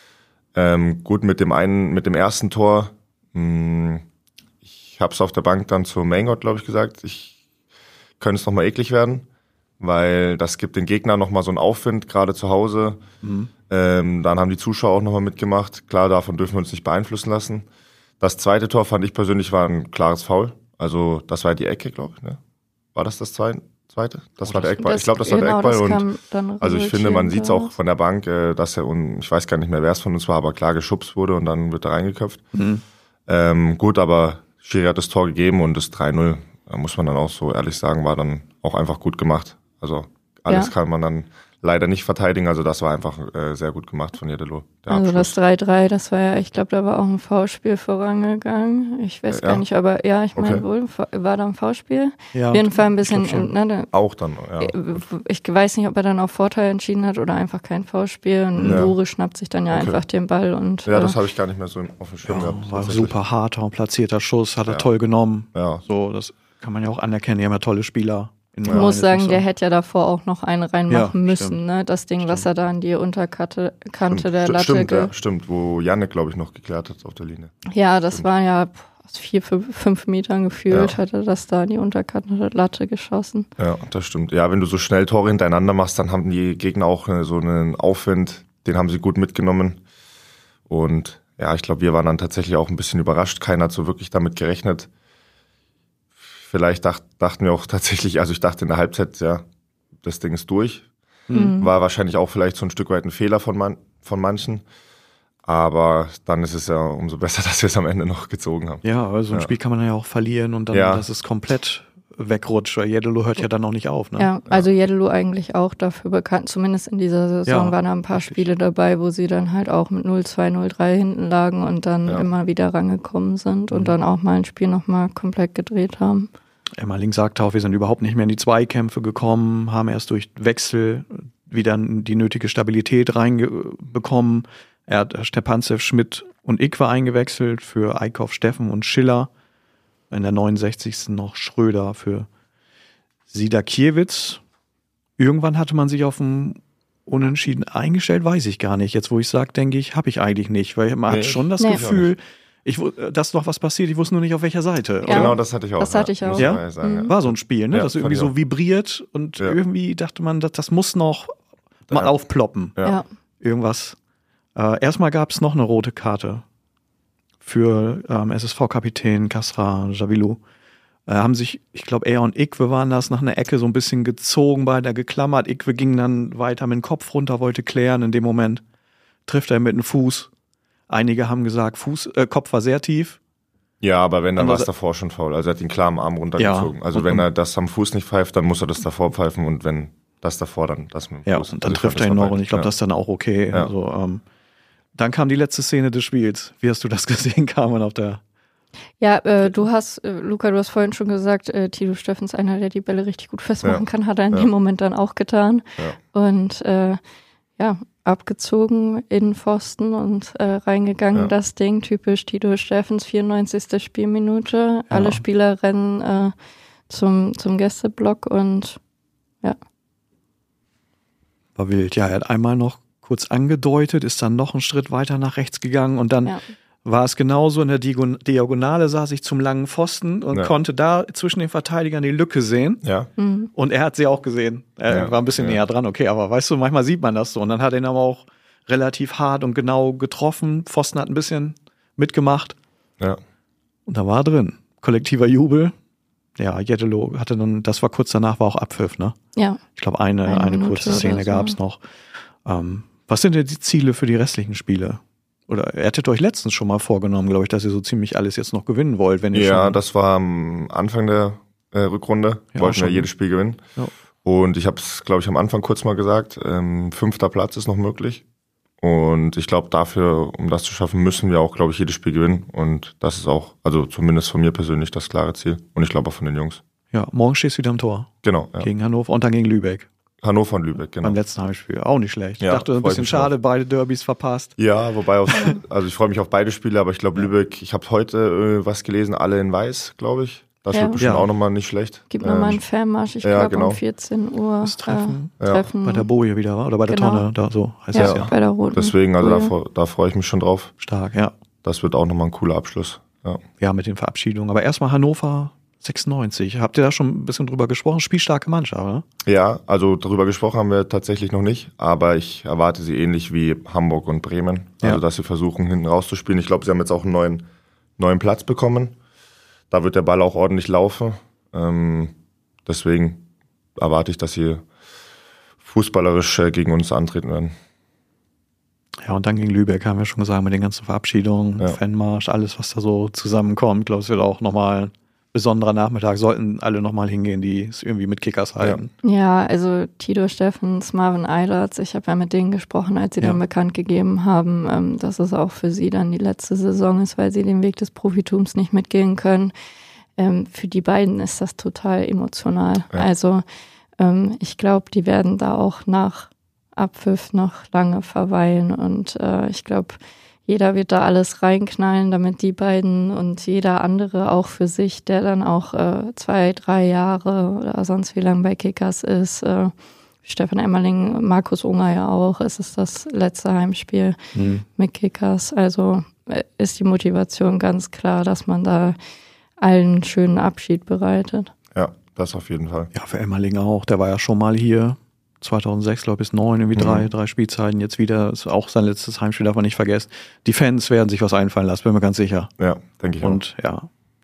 Ähm, gut, mit dem einen, mit dem ersten Tor, mh, ich habe es auf der Bank dann zu Mangott, glaube ich, gesagt, ich könnte es nochmal eklig werden, weil das gibt den Gegner nochmal so einen Aufwind, gerade zu Hause. Mhm. Ähm, dann haben die Zuschauer auch nochmal mitgemacht. Klar, davon dürfen wir uns nicht beeinflussen lassen. Das zweite Tor fand ich persönlich war ein klares Foul. Also das war die Ecke, glaube ich. Ne? War das das zweite? Das Oh, war der das- Eckball. Ich glaube, das war genau, der Eckball. das Und kam dann also ich finde, man resultierend sieht es auch daraus. von der Bank, äh, dass er, und ich weiß gar nicht mehr, wer es von uns war, aber klar geschubst wurde und dann wird er reingeköpft. Mhm. Ähm, gut, aber Schiri hat das Tor gegeben und das drei null, da muss man dann auch so ehrlich sagen, war dann auch einfach gut gemacht. Also alles Ja. kann man dann leider nicht verteidigen, also das war einfach äh, sehr gut gemacht von Jeddelo. Der Also das Abschluss. drei drei, das war ja, ich glaube, da war auch ein V-Spiel vorangegangen. Ich weiß Ja. gar nicht, aber ja, ich meine Okay. wohl, war da ein V-Spiel. Ja, Auf jeden Fall ein bisschen, ich glaub schon. ne, da- Auch dann, ja. ich weiß nicht, ob er dann auf Vorteil entschieden hat oder einfach kein V-Spiel. Und Ja. Bure schnappt sich dann ja Okay. einfach den Ball und Ja, äh, das habe ich gar nicht mehr so auf dem Schirm Ja, gehabt. war tatsächlich. super harter und platzierter Schuss, hat er Ja. toll genommen. Ja, So, das kann man ja auch anerkennen. Die haben ja tolle Spieler. In ich Verein, muss ist sagen, nicht der so. hätte ja davor auch noch einen reinmachen Ja, müssen. stimmt. Ne? Das Ding, was er da an die Unterkante Kante der Sti- Latte stimmt, ge ja, stimmt, wo Janne, glaube ich, noch geklärt hat auf der Linie. Ja, das Stimmt. war ja aus vier, fünf, fünf Metern gefühlt, Ja. hat er das da an die Unterkante der Latte geschossen. Ja, das stimmt. Ja, wenn du so schnell Tore hintereinander machst, dann haben die Gegner auch äh, so einen Aufwind, den haben sie gut mitgenommen. Und ja, ich glaube, wir waren dann tatsächlich auch ein bisschen überrascht. Keiner hat so wirklich damit gerechnet. Vielleicht dacht, dachten wir auch tatsächlich, also ich dachte in der Halbzeit, ja, das Ding ist durch. Mhm. War wahrscheinlich auch vielleicht so ein Stück weit ein Fehler von, man, von manchen. Aber dann ist es ja umso besser, dass wir es am Ende noch gezogen haben. Ja, also ein Ja. Spiel kann man ja auch verlieren und dann, Ja. dass es komplett wegrutscht. Weil Jeddelo hört ja dann noch nicht auf. Ne? Ja, also Jeddelo eigentlich auch dafür bekannt, zumindest in dieser Saison Ja, waren da ein paar richtig. Spiele dabei, wo sie dann halt auch mit null zwei, null drei hinten lagen und dann Ja. immer wieder rangekommen sind und Mhm. dann auch mal ein Spiel nochmal komplett gedreht haben. Emmerling sagt auch, wir sind überhaupt nicht mehr in die Zweikämpfe gekommen, haben erst durch Wechsel wieder die nötige Stabilität reinbekommen. Er hat Stepanzew, Schmidt und Ikwe eingewechselt für Eickhoff, Steffen und Schiller. In der neunundsechzigsten noch Schröder für Sidakiewicz. Irgendwann hatte man sich auf ein Unentschieden eingestellt, weiß ich gar nicht. Jetzt, wo ich sage, denke ich, habe ich eigentlich nicht, weil man Nee, hat schon das nee. Gefühl, ich, wu- dass noch was passiert, ich wusste nur nicht, auf welcher Seite. Ja. Genau, das hatte ich auch. Das hatte ich auch. muss Ja? man ehrlich sagen, Mhm. War so ein Spiel, ne? Ja, das fand irgendwie ich so auch. vibriert und Ja. irgendwie dachte man, das, das muss noch mal Ja. aufploppen. Ja. Ja. Irgendwas. Äh, erstmal gab es noch eine rote Karte für ähm, S S V-Kapitän Kasra Javilou. Äh, haben sich, ich glaube, er und Ikwe waren das, nach einer Ecke so ein bisschen gezogen, beide geklammert. Ikwe ging dann weiter mit dem Kopf runter, wollte klären. In dem Moment trifft er mit dem Fuß. Einige haben gesagt, Fuß, äh, Kopf war sehr tief. Ja, aber wenn, dann war Andere- es davor schon faul. Also er hat den klar am Arm runtergezogen. Ja. Also Und- wenn er das am Fuß nicht pfeift, dann muss er das davor pfeifen und wenn das davor, dann das mit dem Ja, Fuß. und dann Also ich trifft fand er ihn das noch war und ich glaube, ja. das ist dann auch okay. Ja. Also, ähm, dann kam die letzte Szene des Spiels. Wie hast du das gesehen, Carmen, auf der... Ja, äh, du hast, äh, Luca, du hast vorhin schon gesagt, äh, Tilo Steffens, einer, der die Bälle richtig gut festmachen Ja. kann, hat er in Ja. dem Moment dann auch getan. Ja. Und äh, ja, abgezogen in Pfosten und äh, reingegangen, Ja. das Ding, typisch Tilo Steffens, vierundneunzigste Spielminute. Alle Spieler rennen äh, zum, zum Gästeblock und War wild. Ja, er hat einmal noch kurz angedeutet, ist dann noch einen Schritt weiter nach rechts gegangen und dann ja. war es genauso. In der Diagon- Diagonale saß ich zum langen Pfosten und Ja. konnte da zwischen den Verteidigern die Lücke sehen. Ja, Mhm. Und er hat sie auch gesehen. Er Ja. war ein bisschen Ja. näher dran, okay, aber weißt du, manchmal sieht man das so. Und dann hat er ihn aber auch relativ hart und genau getroffen. Pfosten hat ein bisschen mitgemacht ja. und da war er drin. Kollektiver Jubel. Ja, Jeddelo hatte dann, das war kurz danach, war auch Abpfiff, ne? ja. Ich glaube, eine, Eine eine, Minute kurze oder Szene so. gab es noch. Ähm, was sind denn die Ziele für die restlichen Spiele? Oder ihr hättet euch letztens schon mal vorgenommen, glaube ich, dass ihr so ziemlich alles jetzt noch gewinnen wollt, wenn ihr Ja, schon... das war am Anfang der äh, Rückrunde. Ja, Wollten wir schon. jedes Spiel gewinnen. Ja. Und ich habe es, glaube ich, am Anfang kurz mal gesagt, ähm, fünfter Platz ist noch möglich. Und ich glaube, dafür, um das zu schaffen, müssen wir auch, glaube ich, jedes Spiel gewinnen. Und das ist auch, also zumindest von mir persönlich, das klare Ziel. Und ich glaube auch von den Jungs. Ja, morgen stehst du wieder am Tor. Genau, ja. Gegen Hannover und dann gegen Lübeck. Hannover und Lübeck, genau. Beim letzten Heimspiel. Auch nicht schlecht. Ja, ich dachte, ein freu ich bisschen mich schade, beide Derbys verpasst. Ja, wobei, auf, also ich freue mich auf beide Spiele, aber ich glaube, Lübeck, ich habe heute äh, was gelesen, alle in weiß, glaube ich. Das Ja. wird bestimmt Ja. auch nochmal nicht schlecht. Gibt nochmal einen Ähm, Fanmarsch, ich ja, glaube genau. um vierzehn Uhr. Das Treffen. Äh, Ja. Treffen Bei der Boje wieder, war? Oder bei der Genau. Tonne, da so heißt ja, das ja. bei der Roten. Deswegen, also da, Boje. freu- da freue ich mich schon drauf. Stark, ja. Das wird auch nochmal ein cooler Abschluss. Ja. Ja, mit den Verabschiedungen. Aber erstmal Hannover sechsundneunzig. Habt ihr da schon ein bisschen drüber gesprochen? Spielstarke Mannschaft, oder? Ja, also darüber gesprochen haben wir tatsächlich noch nicht, aber ich erwarte sie ähnlich wie Hamburg und Bremen. Also, Ja. dass sie versuchen, hinten rauszuspielen. Ich glaube, sie haben jetzt auch einen neuen, neuen Platz bekommen. Da wird der Ball auch ordentlich laufen. Ähm, deswegen erwarte ich, dass sie fußballerisch äh, gegen uns antreten werden. Ja, und dann gegen Lübeck haben wir schon gesagt, mit den ganzen Verabschiedungen, Ja. Fanmarsch, alles, was da so zusammenkommt. Ich glaube, es wird auch nochmal ein besonderer Nachmittag. Sollten alle nochmal hingehen, die es irgendwie mit Kickers halten. Ja, also Tito Steffens, Marvin Eilertz, ich habe ja mit denen gesprochen, als sie Ja. dann bekannt gegeben haben, ähm, dass es auch für sie dann die letzte Saison ist, weil sie den Weg des Profitums nicht mitgehen können. Ähm, für die beiden ist das total emotional. Ja. Also ähm, ich glaube, die werden da auch nach Abpfiff noch lange verweilen und äh, ich glaube, jeder wird da alles reinknallen, damit die beiden und jeder andere auch für sich, der dann auch äh, zwei, drei Jahre oder sonst wie lange bei Kickers ist, äh, Stefan Emmerling, Markus Unger ja auch, es ist das letzte Heimspiel Mhm. mit Kickers. Also äh, ist die Motivation ganz klar, dass man da allen einen schönen Abschied bereitet. Ja, das auf jeden Fall. Ja, für Emmerling auch. Der war ja schon mal hier. zweitaunsechs, glaube ich, bis neun, irgendwie Mhm. drei, drei Spielzeiten. Jetzt wieder, ist auch sein letztes Heimspiel, darf man nicht vergessen. Die Fans werden sich was einfallen lassen, bin mir ganz sicher. Ja, denke ich auch. Und ja,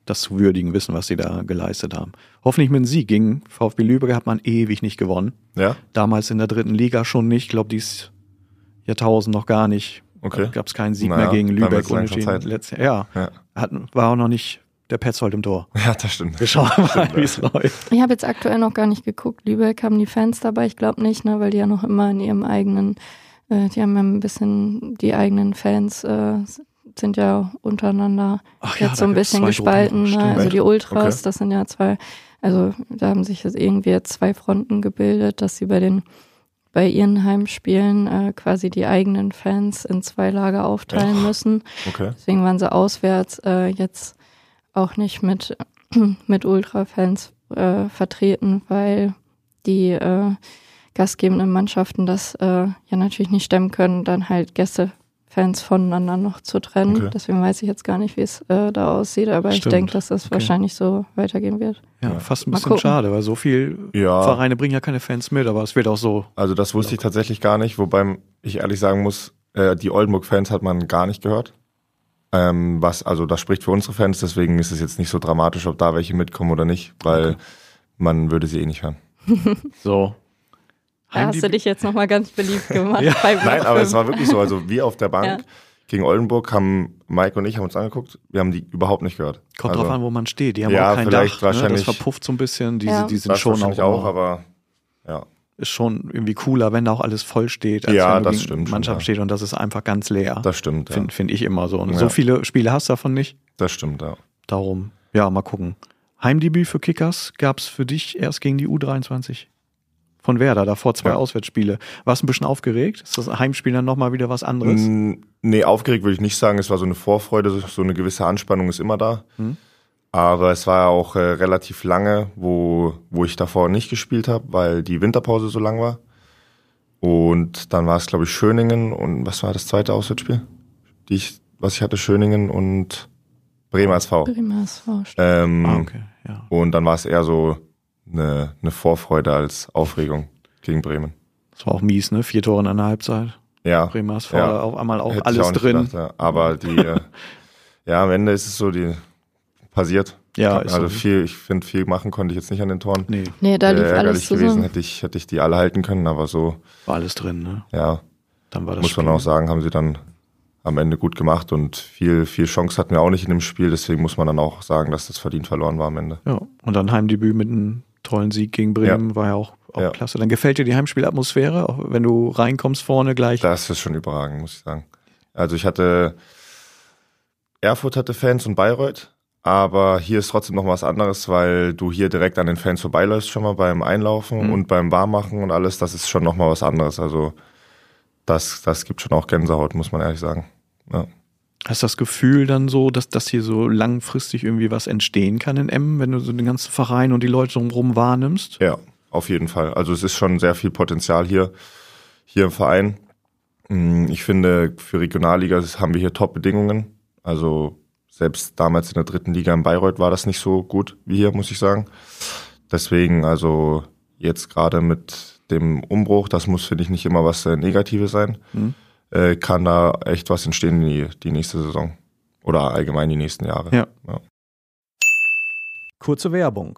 das zu würdigen wissen, was sie da geleistet haben. Hoffentlich mit einem Sieg. Gegen VfB Lübeck hat man ewig nicht gewonnen. Ja? Damals in der dritten Liga schon nicht. Ich glaube, dies Jahrtausend noch gar nicht. Okay. Da gab es keinen Sieg Naja, mehr gegen dann Lübeck. wird's langsam Unentschieden. Zeit. Letztes Jahr. Ja, Ja, Hat, war auch noch nicht der Petzold im Tor. ja das stimmt. Wir schauen mal, wie es läuft. Ich habe jetzt aktuell noch gar nicht geguckt. Lübeck haben die Fans dabei? Ich glaube nicht, ne, weil die ja noch immer in ihrem eigenen, äh, die haben ja ein bisschen, die eigenen Fans äh, sind ja untereinander Ach ja, jetzt so da ein gibt's bisschen zwei gespalten. Gruppen, Ne? stimmt. Also die Ultras, Okay. das sind ja zwei, also da haben sich jetzt irgendwie jetzt zwei Fronten gebildet, dass sie bei den bei ihren Heimspielen äh, quasi die eigenen Fans in zwei Lager aufteilen Ja. müssen. Okay. Deswegen waren sie auswärts äh, jetzt auch nicht mit, mit Ultra-Fans äh, vertreten, weil die äh, gastgebenden Mannschaften das äh, ja natürlich nicht stemmen können, dann halt Gästefans voneinander noch zu trennen. Okay. Deswegen weiß ich jetzt gar nicht, wie es äh, da aussieht, aber Stimmt. ich denke, dass das Okay. wahrscheinlich so weitergehen wird. Ja, Ja. fast ein Mal bisschen gucken. schade, weil so viel Ja. Vereine bringen ja keine Fans mit, aber es wird auch so. Also das wusste ich tatsächlich gar nicht, wobei ich ehrlich sagen muss, äh, die Oldenburg-Fans hat man gar nicht gehört. Ähm, was, also das spricht für unsere Fans, deswegen ist es jetzt nicht so dramatisch, ob da welche mitkommen oder nicht, weil Okay. man würde sie eh nicht hören. So. Da hast du dich jetzt nochmal ganz beliebt gemacht. Ja. bei Nein, aber es war wirklich so, also wir auf der Bank Ja. gegen Oldenburg haben Mike und ich haben uns angeguckt, wir haben die überhaupt nicht gehört. Kommt also, drauf an, wo man steht. Die haben Ja, auch kein vielleicht Dach. wahrscheinlich- Ne? Das verpufft so ein bisschen. Diese, Ja. die sind das schon wahrscheinlich auch, auch, immer- aber ja. ist schon irgendwie cooler, wenn da auch alles voll steht, als Ja, wenn du das gegen stimmt schon, Mannschaft ja. steht und das ist einfach ganz leer. Das stimmt, ja. Finde find ich immer so. Und Ja. so viele Spiele hast du davon nicht. Das stimmt, ja. Darum, ja, mal gucken. Heimdebüt für Kickers gab es für dich erst gegen die U dreiundzwanzig von Werder, davor zwei Ja. Auswärtsspiele. Warst du ein bisschen aufgeregt? Ist das Heimspiel dann nochmal wieder was anderes? Mm, Nee, aufgeregt würde ich nicht sagen. Es war so eine Vorfreude, so eine gewisse Anspannung ist immer da. Mhm. Aber es war ja auch äh, relativ lange, wo, wo ich davor nicht gespielt habe, weil die Winterpause so lang war. Und dann war es, glaube ich, Schöningen und was war das zweite Auswärtsspiel? Die ich, was ich hatte, Schöningen und Bremer S V. Bremer S V. Ähm, Ah, okay, ja. Und dann war es eher so eine, eine Vorfreude als Aufregung gegen Bremen. Das war auch mies, ne? Vier Tore in einer Halbzeit. Ja. Bremer S V, Ja. da auf einmal auch Hätte ich alles auch nicht drin. gedacht, ja. Aber die, äh, ja, am Ende ist es so, die passiert. Ja, ist also so. viel, ich finde, viel machen konnte ich jetzt nicht an den Toren. Nee, Nee, da lief Wäre alles ärgerlich gewesen, zusammen. hätte ich, hätte ich die alle halten können, aber so, war alles drin, ne? ja, Dann war das muss man Spiel. auch sagen, haben sie dann am Ende gut gemacht und viel, viel Chance hatten wir auch nicht in dem Spiel, deswegen muss man dann auch sagen, dass das verdient verloren war am Ende. Ja, und dann Heimdebüt mit einem tollen Sieg gegen Bremen war ja auch, auch Ja. klasse. Dann gefällt dir die Heimspielatmosphäre, auch wenn du reinkommst vorne gleich. Das ist schon überragend, muss ich sagen. Also ich hatte, Erfurt hatte Fans und Bayreuth, aber hier ist trotzdem noch was anderes, weil du hier direkt an den Fans vorbeiläufst schon mal beim Einlaufen Mhm. und beim Warmmachen und alles, das ist schon noch mal was anderes. Also das, das gibt schon auch Gänsehaut, muss man ehrlich sagen. Ja. Hast du das Gefühl dann so, dass, dass hier so langfristig irgendwie was entstehen kann in Emmen, wenn du so den ganzen Verein und die Leute drumherum wahrnimmst? Ja, auf jeden Fall. Also es ist schon sehr viel Potenzial hier, hier im Verein. Ich finde, für Regionalliga haben wir hier Top-Bedingungen. Also selbst damals in der dritten Liga in Bayreuth war das nicht so gut wie hier, muss ich sagen. Deswegen, also jetzt gerade mit dem Umbruch, das muss, finde ich, nicht immer was äh, Negatives sein, Mhm. äh, kann da echt was entstehen die, die nächste Saison. Oder allgemein die nächsten Jahre. Ja. Ja. Kurze Werbung.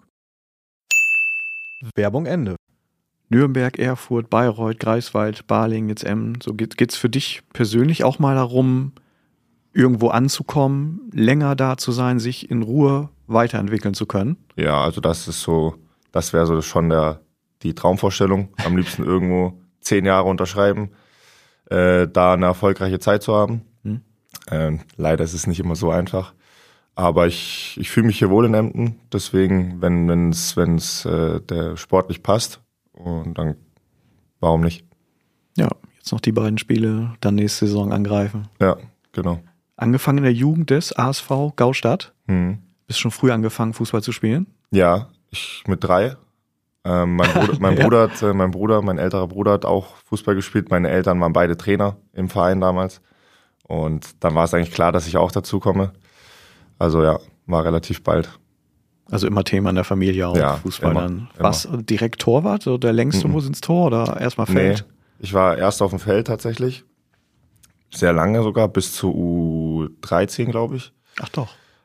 Werbung Ende. Nürnberg, Erfurt, Bayreuth, Greifswald, Balingen, jetzt Emmen. So geht geht's für dich persönlich auch mal darum, irgendwo anzukommen, länger da zu sein, sich in Ruhe weiterentwickeln zu können? Ja, also das ist so, das wäre so schon der, die Traumvorstellung. Am liebsten irgendwo zehn Jahre unterschreiben, äh, da eine erfolgreiche Zeit zu haben. Hm. Ähm, leider ist es nicht immer so einfach. Aber ich, ich fühle mich hier wohl in Emden. Deswegen, wenn wenn's, wenn's, äh, der sportlich passt, und dann warum nicht? Ja, jetzt noch die beiden Spiele, dann nächste Saison angreifen. Ja, genau. Angefangen in der Jugend des A S V Gaustadt. Hm. Bist schon früh angefangen, Fußball zu spielen? Ja, ich mit drei. Ähm, mein, Bruder, mein, Ja. Bruder hat, äh, mein Bruder, mein älterer Bruder hat auch Fußball gespielt. Meine Eltern waren beide Trainer im Verein damals. Und dann war es eigentlich klar, dass ich auch dazu komme. Also ja, war relativ bald. Also immer Thema in der Familie auch, Ja, Fußball immer, dann. immer. Was, direkt Torwart, so der längste Mhm. muss ins Tor oder erstmal Feld? Nee, ich war erst auf dem Feld tatsächlich. Sehr lange sogar, bis zu U dreizehn, glaube ich. Ach doch.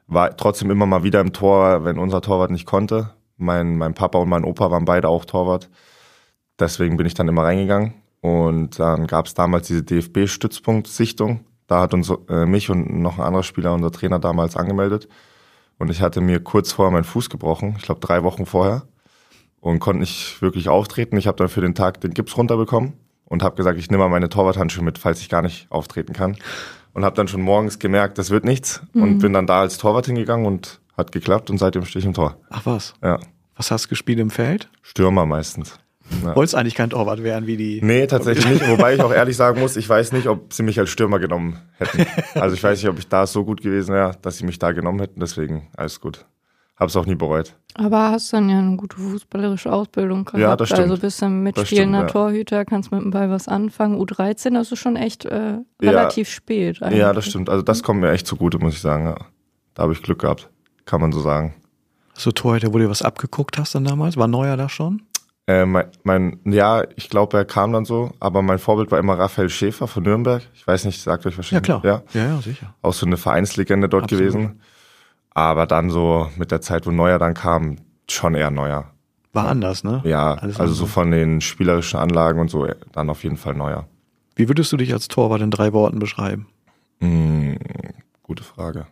war trotzdem immer mal wieder im Tor, wenn unser Torwart nicht konnte. Mein, mein Papa und mein Opa waren beide auch Torwart. Deswegen bin ich dann immer reingegangen. Und dann gab es damals diese D F B-Stützpunkt-Sichtung. Da hat uns äh, mich und noch ein anderer Spieler, unser Trainer damals, angemeldet. Und ich hatte mir kurz vorher meinen Fuß gebrochen, ich glaube drei Wochen vorher. Und konnte nicht wirklich auftreten. Ich habe dann für den Tag den Gips runterbekommen und habe gesagt, ich nehme mal meine Torwarthandschuhe mit, falls ich gar nicht auftreten kann. Und habe dann schon morgens gemerkt, das wird nichts. Mhm. Und bin dann da als Torwart hingegangen und hat geklappt. Und seitdem stehe ich im Tor. Ach was? Ja. Was hast du gespielt im Feld? Stürmer meistens. Ja. Wolltest eigentlich kein Torwart werden wie die? Nee, tatsächlich nicht. Wobei ich auch ehrlich sagen muss, ich weiß nicht, ob sie mich als Stürmer genommen hätten. Also ich weiß nicht, ob ich da so gut gewesen wäre, dass sie mich da genommen hätten. Deswegen alles gut. Hab's auch nie bereut. Aber hast dann ja eine gute fußballerische Ausbildung gehabt. Ja, das stimmt. Also bist du mitspielender ja. Torhüter, kannst mit dem Ball was anfangen. U dreizehn, das ist schon echt äh, relativ ja. spät eigentlich. Ja, das stimmt. Also das kommt mir echt zugute, muss ich sagen. Ja. Da habe ich Glück gehabt, kann man so sagen. So Torhüter, wo du was abgeguckt hast dann damals? War Neuer da schon? Äh, mein, mein, ja, ich glaube, er kam dann so, aber mein Vorbild war immer Raphael Schäfer von Nürnberg. Ich weiß nicht, sagt euch wahrscheinlich. Ja, klar. Ja, ja, ja sicher. Auch so eine Vereinslegende dort Absolut. gewesen. Aber dann so mit der Zeit, wo Neuer dann kam, schon eher Neuer. War anders, ne? Ja, Alles also so von den spielerischen Anlagen und so, dann auf jeden Fall Neuer. Wie würdest du dich als Torwart in drei Worten beschreiben? Hm, gute Frage.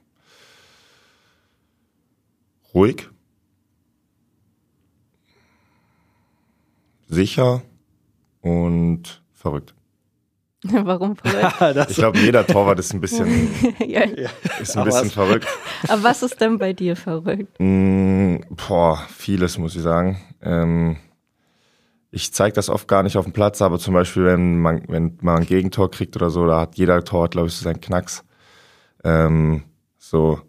Ruhig. Sicher und verrückt. Warum verrückt? Ich glaube, jeder Torwart ist ein bisschen, ja. ist ein bisschen verrückt. Aber was ist denn bei dir verrückt? Mm, boah, vieles muss ich sagen. Ähm, ich zeige das oft gar nicht auf dem Platz, aber zum Beispiel, wenn man, wenn man ein Gegentor kriegt oder so, da hat jeder Torwart, glaube ich, so seinen Knacks. Ähm, so,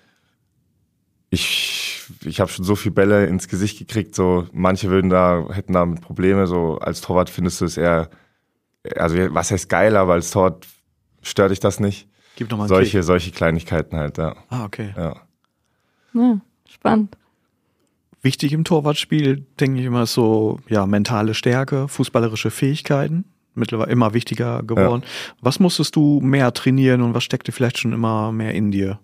ich, ich habe schon so viele Bälle ins Gesicht gekriegt, so manche würden da, hätten damit Probleme, so als Torwart findest du es eher, also was heißt geil, aber als Torwart stört dich das nicht. Gib noch mal einen solche, solche Kleinigkeiten halt, ja. Ah, okay. Ja. Ja, spannend. Wichtig im Torwartspiel, denke ich immer, ist so, ja, mentale Stärke, fußballerische Fähigkeiten. Mittlerweile immer wichtiger geworden. Ja. Was musstest du mehr trainieren und was steckte vielleicht schon immer mehr in dir?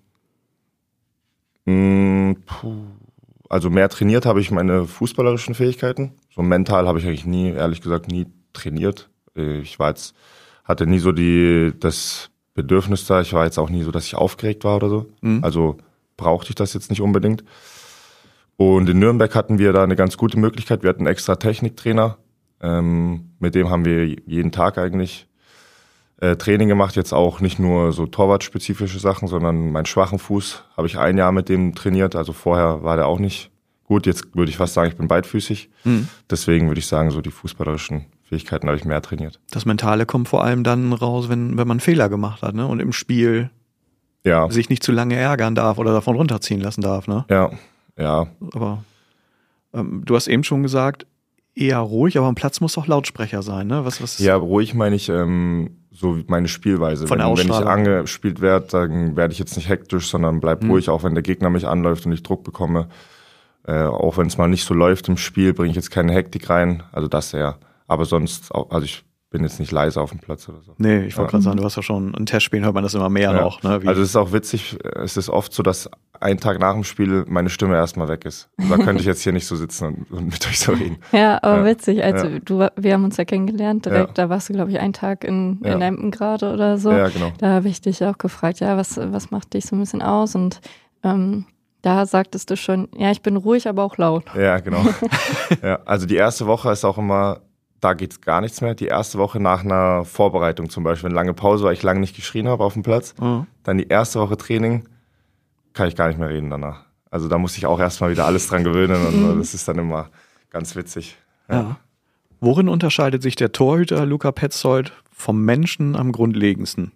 Mm, puh. Also mehr trainiert habe ich meine fußballerischen Fähigkeiten. So mental habe ich eigentlich nie, ehrlich gesagt, nie trainiert. Ich war jetzt, hatte nie so die, das Bedürfnis da. Ich war jetzt auch nie so, dass ich aufgeregt war oder so. Mhm. Also brauchte ich das jetzt nicht unbedingt. Und in Nürnberg hatten wir da eine ganz gute Möglichkeit. Wir hatten einen extra Techniktrainer. Ähm, mit dem haben wir jeden Tag eigentlich äh, Training gemacht. Jetzt auch nicht nur so torwartspezifische Sachen, sondern meinen schwachen Fuß habe ich ein Jahr mit dem trainiert. Also vorher war der auch nicht gut. Jetzt würde ich fast sagen, ich bin beidfüßig. Mhm. Deswegen würde ich sagen, so die fußballerischen Fähigkeiten habe ich mehr trainiert. Das Mentale kommt vor allem dann raus, wenn, wenn man Fehler gemacht hat, ne? Und im Spiel ja. sich nicht zu lange ärgern darf oder davon runterziehen lassen darf, ne? Ja, ja. Aber ähm, du hast eben schon gesagt, eher ruhig, aber am Platz muss auch Lautsprecher sein, ne? Was, was ja, ruhig meine ich ähm, so meine Spielweise. Von der wenn, wenn ich Ausstrahlung. angespielt werde, dann werde ich jetzt nicht hektisch, sondern bleib mhm. ruhig, auch wenn der Gegner mich anläuft und ich Druck bekomme. Äh, auch wenn es mal nicht so läuft im Spiel, bringe ich jetzt keine Hektik rein. Also das eher. Aber sonst, auch, also ich bin jetzt nicht leise auf dem Platz oder so. Nee, ich wollte ja. gerade sagen, du hast ja schon in Testspielen, hört man das immer mehr ja. noch. Ne? Wie also es ist auch witzig, es ist oft so, dass einen Tag nach dem Spiel meine Stimme erstmal weg ist. Da könnte ich jetzt hier nicht so sitzen und, und mit euch so reden. Ja, aber ja. witzig, also ja. du, wir haben uns ja kennengelernt direkt, ja. da warst du, glaube ich, einen Tag in, ja. in Emden gerade oder so. Ja, genau. Da habe ich dich auch gefragt, ja, was, was macht dich so ein bisschen aus? Und ähm, da sagtest du schon, ja, ich bin ruhig, aber auch laut. Ja, genau. ja, also die erste Woche ist auch immer, da geht's gar nichts mehr. Die erste Woche nach einer Vorbereitung zum Beispiel, wenn lange Pause war, ich lange nicht geschrien habe auf dem Platz. Mhm. Dann die erste Woche Training, kann ich gar nicht mehr reden danach. Also da muss ich auch erstmal wieder alles dran gewöhnen und das ist dann immer ganz witzig. Ja. Ja. Worin unterscheidet sich der Torhüter Luca Petzold vom Menschen am grundlegendsten?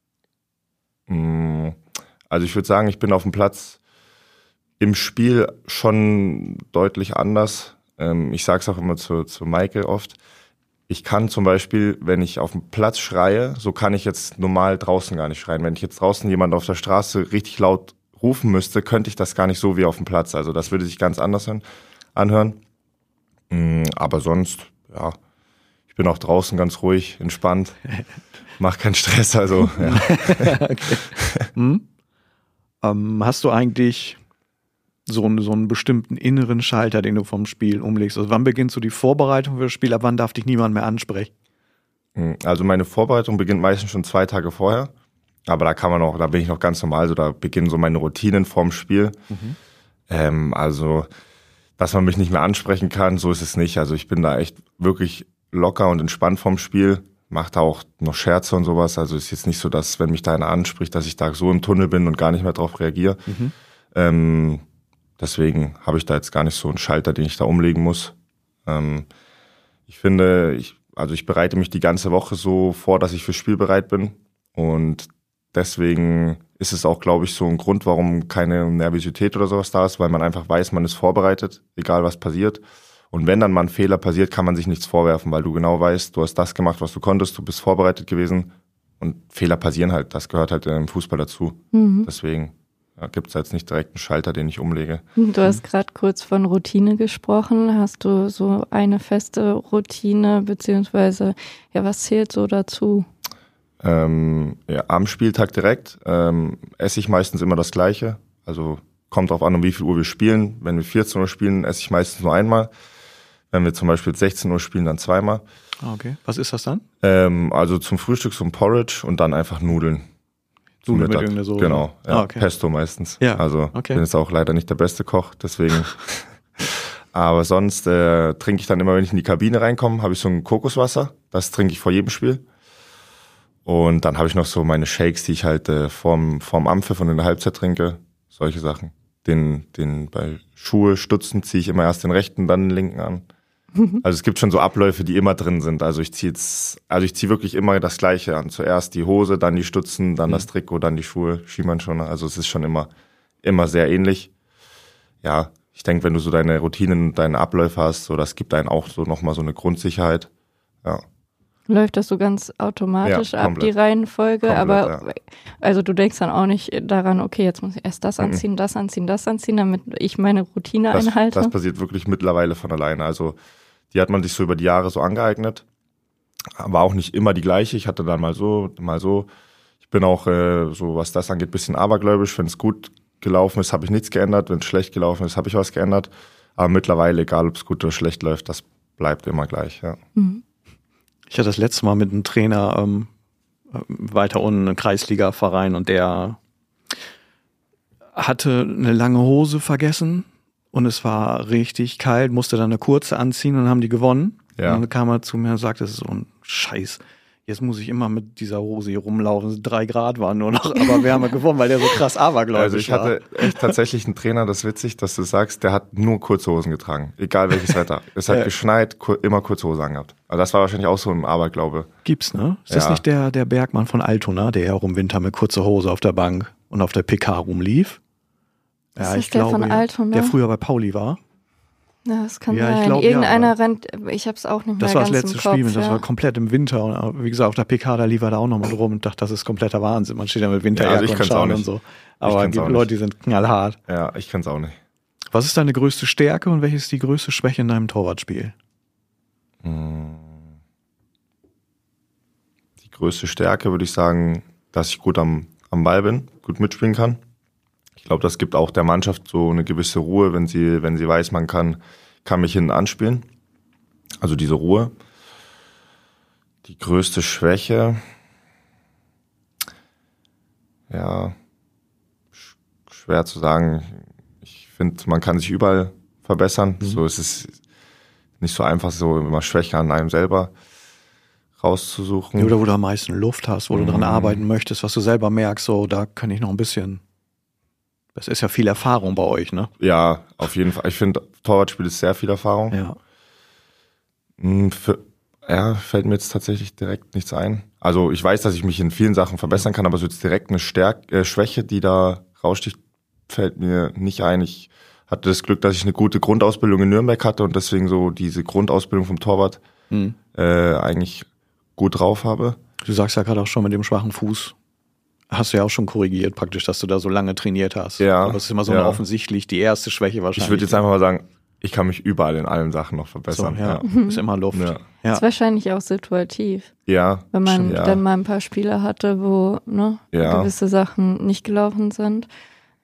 Also ich würde sagen, ich bin auf dem Platz im Spiel schon deutlich anders. Ich sage es auch immer zu, zu Maike oft. Ich kann zum Beispiel, wenn ich auf dem Platz schreie, so kann ich jetzt normal draußen gar nicht schreien. Wenn ich jetzt draußen jemand auf der Straße richtig laut rufen müsste, könnte ich das gar nicht so wie auf dem Platz. Also das würde sich ganz anders anhören. Aber sonst, ja, ich bin auch draußen ganz ruhig, entspannt, mach keinen Stress. Also ja. okay. hm? Ähm, hast du eigentlich so einen, so einen bestimmten inneren Schalter, den du vom Spiel umlegst? Also wann beginnst du die Vorbereitung für das Spiel? Ab wann darf dich niemand mehr ansprechen? Also meine Vorbereitung beginnt meistens schon zwei Tage vorher. Aber da kann man auch, da bin ich noch ganz normal, so da beginnen so meine Routinen vorm Spiel. Mhm. Ähm, also, dass man mich nicht mehr ansprechen kann, so ist es nicht. Also ich bin da echt wirklich locker und entspannt vorm Spiel. Macht auch noch Scherze und sowas. Also ist jetzt nicht so, dass, wenn mich da einer anspricht, dass ich da so im Tunnel bin und gar nicht mehr drauf reagiere. Mhm. Ähm, deswegen habe ich da jetzt gar nicht so einen Schalter, den ich da umlegen muss. Ähm, ich finde, ich, also ich bereite mich die ganze Woche so vor, dass ich fürs Spiel bereit bin. Und deswegen ist es auch, glaube ich, so ein Grund, warum keine Nervosität oder sowas da ist, weil man einfach weiß, man ist vorbereitet, egal was passiert. Und wenn dann mal ein Fehler passiert, kann man sich nichts vorwerfen, weil du genau weißt, du hast das gemacht, was du konntest, du bist vorbereitet gewesen und Fehler passieren halt, das gehört halt im Fußball dazu. Mhm. Deswegen ja, gibt es jetzt nicht direkt einen Schalter, den ich umlege. Du hast gerade kurz von Routine gesprochen. Hast du so eine feste Routine, beziehungsweise ja, was zählt so dazu? Ähm, ja, am Spieltag direkt ähm, esse ich meistens immer das Gleiche. Also kommt drauf an, um wie viel Uhr wir spielen. Wenn wir vierzehn Uhr spielen, esse ich meistens nur einmal. Wenn wir zum Beispiel sechzehn Uhr spielen, dann zweimal. Okay. Was ist das dann? Ähm, also zum Frühstück so ein Porridge und dann einfach Nudeln. Nudeln mit irgendeiner Soße? Genau, ja, ah, okay. Pesto meistens. Ja, also okay. bin jetzt auch leider nicht der beste Koch, deswegen. Aber sonst äh, trinke ich dann immer, wenn ich in die Kabine reinkomme, habe ich so ein Kokoswasser. Das trinke ich vor jedem Spiel. Und dann habe ich noch so meine Shakes, die ich halt äh, vorm, vorm Ampfiff und in der Halbzeit trinke. Solche Sachen. Den, den bei Schuhe, Stutzen ziehe ich immer erst den rechten, dann den linken an. Also es gibt schon so Abläufe, die immer drin sind. Also ich ziehe jetzt, also ich ziehe wirklich immer das Gleiche an. Zuerst die Hose, dann die Stutzen, dann mhm. das Trikot, dann die Schuhe, Skimannschone. Also es ist schon immer, immer sehr ähnlich. Ja, ich denke, wenn du so deine Routinen, deine Abläufe hast, so das gibt einen auch so nochmal so eine Grundsicherheit. Ja. Läuft das so ganz automatisch ja, ab, die Reihenfolge, komplett, aber ja. Also du denkst dann auch nicht daran, okay, jetzt muss ich erst das anziehen, mhm. das anziehen, das anziehen, damit ich meine Routine das, einhalte? Das passiert wirklich mittlerweile von alleine. Also die hat man sich so über die Jahre so angeeignet, war auch nicht immer die gleiche. Ich hatte dann mal so, mal so. Ich bin auch, äh, so was das angeht, ein bisschen abergläubisch. Wenn es gut gelaufen ist, habe ich nichts geändert. Wenn es schlecht gelaufen ist, habe ich was geändert. Aber mittlerweile, egal ob es gut oder schlecht läuft, das bleibt immer gleich, ja. Mhm. Ich hatte das letzte Mal mit einem Trainer ähm, weiter unten, einen Kreisliga-Verein, und der hatte eine lange Hose vergessen und es war richtig kalt, musste dann eine kurze anziehen und dann haben die gewonnen. Ja. Und dann kam er zu mir und sagte, das ist so ein Scheiß. Jetzt muss ich immer mit dieser Hose hier rumlaufen. Drei Grad waren nur noch, aber wir haben ja gewonnen, weil der so krass abergläubig war. Also ich hatte echt tatsächlich einen Trainer, das ist witzig, dass du sagst, der hat nur kurze Hosen getragen. Egal welches Wetter. Es hat ja. geschneit, immer kurze Hose angehabt. Also das war wahrscheinlich auch so ein Aberglaube. Gibt's, ne? Ist ja. das nicht der, der Bergmann von Altona, der ja auch im Winter mit kurzer Hose auf der Bank und auf der P K rumlief? Ja, ist ich der glaube, von Altona? Der früher bei Pauli war. Ja, das kann ja, sein. Ich glaub, Irgendeiner ja, rennt, ich habe es auch nicht das mehr war ganz das letzte im Kopf, Spiel, das ja. war komplett im Winter. Und wie gesagt, auf der P K, da lief er da auch nochmal rum und dachte, das ist kompletter Wahnsinn. Man steht da mit Winterjacke ja, also und Schal und so. Aber es gibt Leute, die sind knallhart. Ja, ich kann's auch nicht. Was ist deine größte Stärke und welche ist die größte Schwäche in deinem Torwartspiel? Die größte Stärke würde ich sagen, dass ich gut am, am Ball bin, gut mitspielen kann. Ich glaube, das gibt auch der Mannschaft so eine gewisse Ruhe, wenn sie, wenn sie weiß, man kann, kann mich hinten anspielen. Also diese Ruhe. Die größte Schwäche, ja, sch- schwer zu sagen. Ich finde, man kann sich überall verbessern. Mhm. So ist es nicht so einfach, so immer Schwäche an einem selber rauszusuchen. Oder wo du am meisten Luft hast, wo mhm. du dran arbeiten möchtest, was du selber merkst, so, da kann ich noch ein bisschen. Das ist ja viel Erfahrung bei euch, ne? Ja, auf jeden Fall. Ich finde, Torwartspiel ist sehr viel Erfahrung. Ja. Für, ja, fällt mir jetzt tatsächlich direkt nichts ein. Also ich weiß, dass ich mich in vielen Sachen verbessern kann, aber so jetzt direkt eine Stärk- äh, Schwäche, die da raussticht, fällt mir nicht ein. Ich hatte das Glück, dass ich eine gute Grundausbildung in Nürnberg hatte und deswegen so diese Grundausbildung vom Torwart mhm. äh, eigentlich gut drauf habe. Du sagst ja gerade auch schon mit dem schwachen Fuß. Hast du ja auch schon korrigiert praktisch, dass du da so lange trainiert hast. Ja. Aber das ist immer so ja. eine offensichtlich die erste Schwäche wahrscheinlich. Ich würde jetzt einfach mal sagen, ich kann mich überall in allen Sachen noch verbessern. So, ja. ja. Ist immer Luft. Ja. Ja. Das ist wahrscheinlich auch situativ. Ja. Wenn man stimmt, ja. dann mal ein paar Spiele hatte, wo ne, ja. gewisse Sachen nicht gelaufen sind.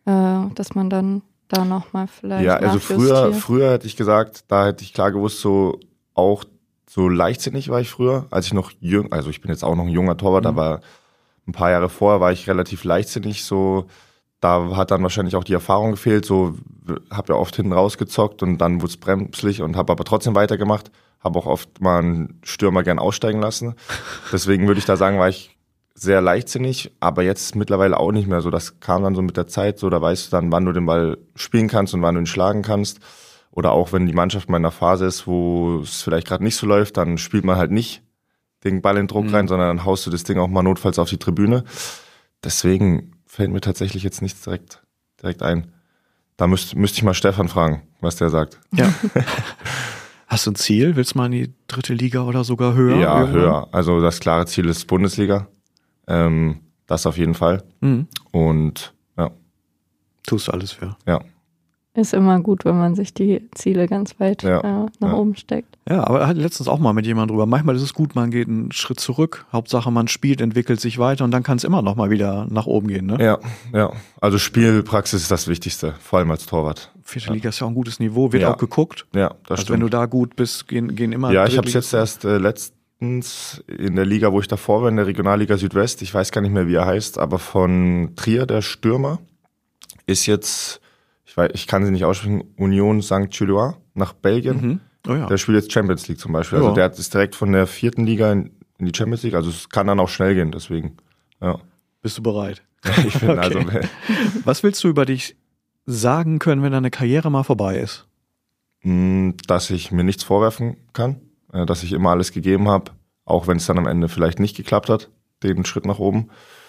äh, dass man dann da nochmal vielleicht Ja, also früher, früher hätte ich gesagt, da hätte ich klar gewusst, so auch so leichtsinnig war ich früher, als ich noch jung, also ich bin jetzt auch noch ein junger Torwart, mhm. aber ein paar Jahre vorher war ich relativ leichtsinnig, so da hat dann wahrscheinlich auch die Erfahrung gefehlt, so habe ja oft hinten rausgezockt und dann wurde es bremslich und habe aber trotzdem weitergemacht, habe auch oft mal einen Stürmer gern aussteigen lassen. Deswegen würde ich da sagen, war ich sehr leichtsinnig, aber jetzt mittlerweile auch nicht mehr so. Das kam dann so mit der Zeit, so da weißt du dann, wann du den Ball spielen kannst und wann du ihn schlagen kannst. Oder auch wenn die Mannschaft mal in einer Phase ist, wo es vielleicht gerade nicht so läuft, dann spielt man halt nicht den Ball in den Druck mhm. rein, sondern dann haust du das Ding auch mal notfalls auf die Tribüne. Deswegen fällt mir tatsächlich jetzt nichts direkt, direkt ein. Da müsste müsste ich mal Stefan fragen, was der sagt. Ja. Hast du ein Ziel? Willst du mal in die dritte Liga oder sogar höher? Ja, irgendwann? höher. Also das klare Ziel ist Bundesliga. Ähm, das auf jeden Fall. Mhm. Und ja. Tust du alles für. Ja. Ist immer gut, wenn man sich die Ziele ganz weit ja. äh, nach ja. oben steckt. Ja, aber er hat letztens auch mal mit jemandem drüber. Manchmal ist es gut, man geht einen Schritt zurück. Hauptsache, man spielt, entwickelt sich weiter und dann kann es immer noch mal wieder nach oben gehen. Ne? Ja, ja. Also Spielpraxis ist das Wichtigste, vor allem als Torwart. Vierte ja. Liga ist ja auch ein gutes Niveau, wird ja. auch geguckt. Ja, das also stimmt. wenn du da gut bist, gehen, gehen immer. Ja, ich habe es jetzt erst äh, letztens in der Liga, wo ich davor war, in der Regionalliga Südwest, ich weiß gar nicht mehr, wie er heißt, aber von Trier, der Stürmer, ist jetzt, ich weiß, ich kann sie nicht aussprechen, Union Sankt Gilloise nach Belgien. Mhm. Oh ja. Der spielt jetzt Champions League zum Beispiel. Also ja. der ist direkt von der vierten Liga in, in die Champions League. Also es kann dann auch schnell gehen, deswegen. Ja. Bist du bereit? Ich bin okay. also. Was willst du über dich sagen können, wenn deine Karriere mal vorbei ist? Dass ich mir nichts vorwerfen kann, dass ich immer alles gegeben habe, auch wenn es dann am Ende vielleicht nicht geklappt hat, den Schritt nach oben.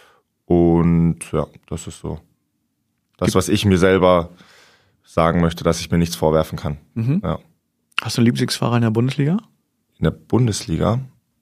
Und ja, das ist so. Das, was ich mir selber sagen möchte, dass ich mir nichts vorwerfen kann. Mhm. Ja. Hast du einen Lieblingsverein in der Bundesliga? In der Bundesliga?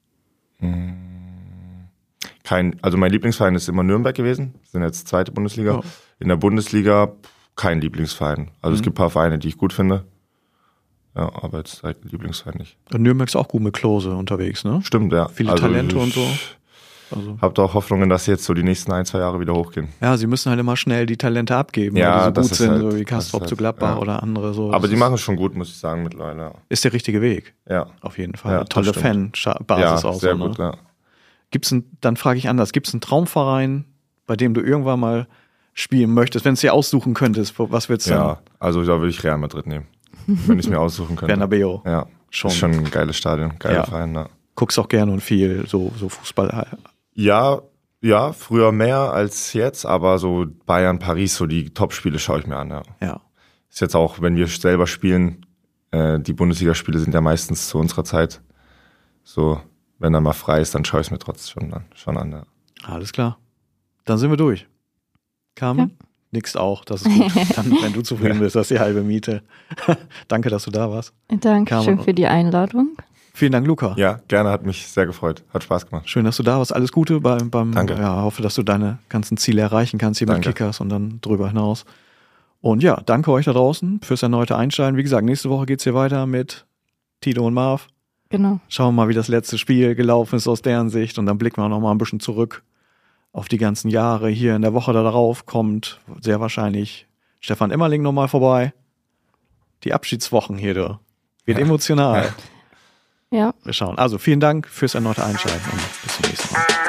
Kein, also mein Lieblingsverein ist immer Nürnberg gewesen. Wir sind jetzt zweite Bundesliga. Oh. In der Bundesliga kein Lieblingsverein. Also mhm. es gibt ein paar Vereine, die ich gut finde. Ja, aber jetzt direkt ein Lieblingsverein nicht. Und Nürnberg ist auch gut mit Klose unterwegs, ne? Stimmt, ja. Viele also Talente und so. Also. Habt auch Hoffnungen, dass sie jetzt so die nächsten ein, zwei Jahre wieder hochgehen. Ja, sie müssen halt immer schnell die Talente abgeben, ja, weil die so gut sind, halt, so wie Kastrop halt, zu Gladbach ja. oder andere. So. Aber die machen es schon gut, muss ich sagen, mittlerweile. Ja. Ist der richtige Weg. Ja. Auf jeden Fall. Ja, tolle Fan-Basis ja, auch. Sehr so, gut, ne? ja. Gibt's ein, dann frage ich anders, gibt es einen Traumverein, bei dem du irgendwann mal spielen möchtest, wenn es dir aussuchen könntest, was würdest du Ja, dann? also da würde ich Real Madrid nehmen, wenn ich es mir aussuchen könnte. Bernabeu. Ja, schon. Ist schon ein geiles Stadion, geiler ja. Verein. Ja. Guckst auch gerne und viel so, so Fußball. Ja, ja, früher mehr als jetzt, aber so Bayern, Paris, so die Top-Spiele schaue ich mir an. Ja. ja. Ist jetzt auch, wenn wir selber spielen, äh, die Bundesligaspiele sind ja meistens zu unserer Zeit. So, wenn er mal frei ist, dann schaue ich es mir trotzdem schon an. Schon an ja. Alles klar. Dann sind wir durch. Carmen? Ja. Nix auch, das ist gut. Dann, wenn du zufrieden bist, das ist die halbe Miete. Danke, dass du da warst. Dankeschön für die Einladung. Vielen Dank, Luca. Ja, gerne, hat mich sehr gefreut. Hat Spaß gemacht. Schön, dass du da warst. Alles Gute beim, beim Danke. Ja, hoffe, dass du deine ganzen Ziele erreichen kannst hier beim Kickers und dann drüber hinaus. Und ja, danke euch da draußen fürs erneute Einschalten. Wie gesagt, nächste Woche geht's hier weiter mit Tito und Marv. Genau. Schauen wir mal, wie das letzte Spiel gelaufen ist aus deren Sicht und dann blicken wir noch mal ein bisschen zurück auf die ganzen Jahre. Hier in der Woche darauf kommt sehr wahrscheinlich Stefan Emmerling nochmal vorbei. Die Abschiedswochen hier, du. Wird ja. emotional. Ja. Wir schauen. Also vielen Dank fürs erneute Einschalten und bis zum nächsten Mal.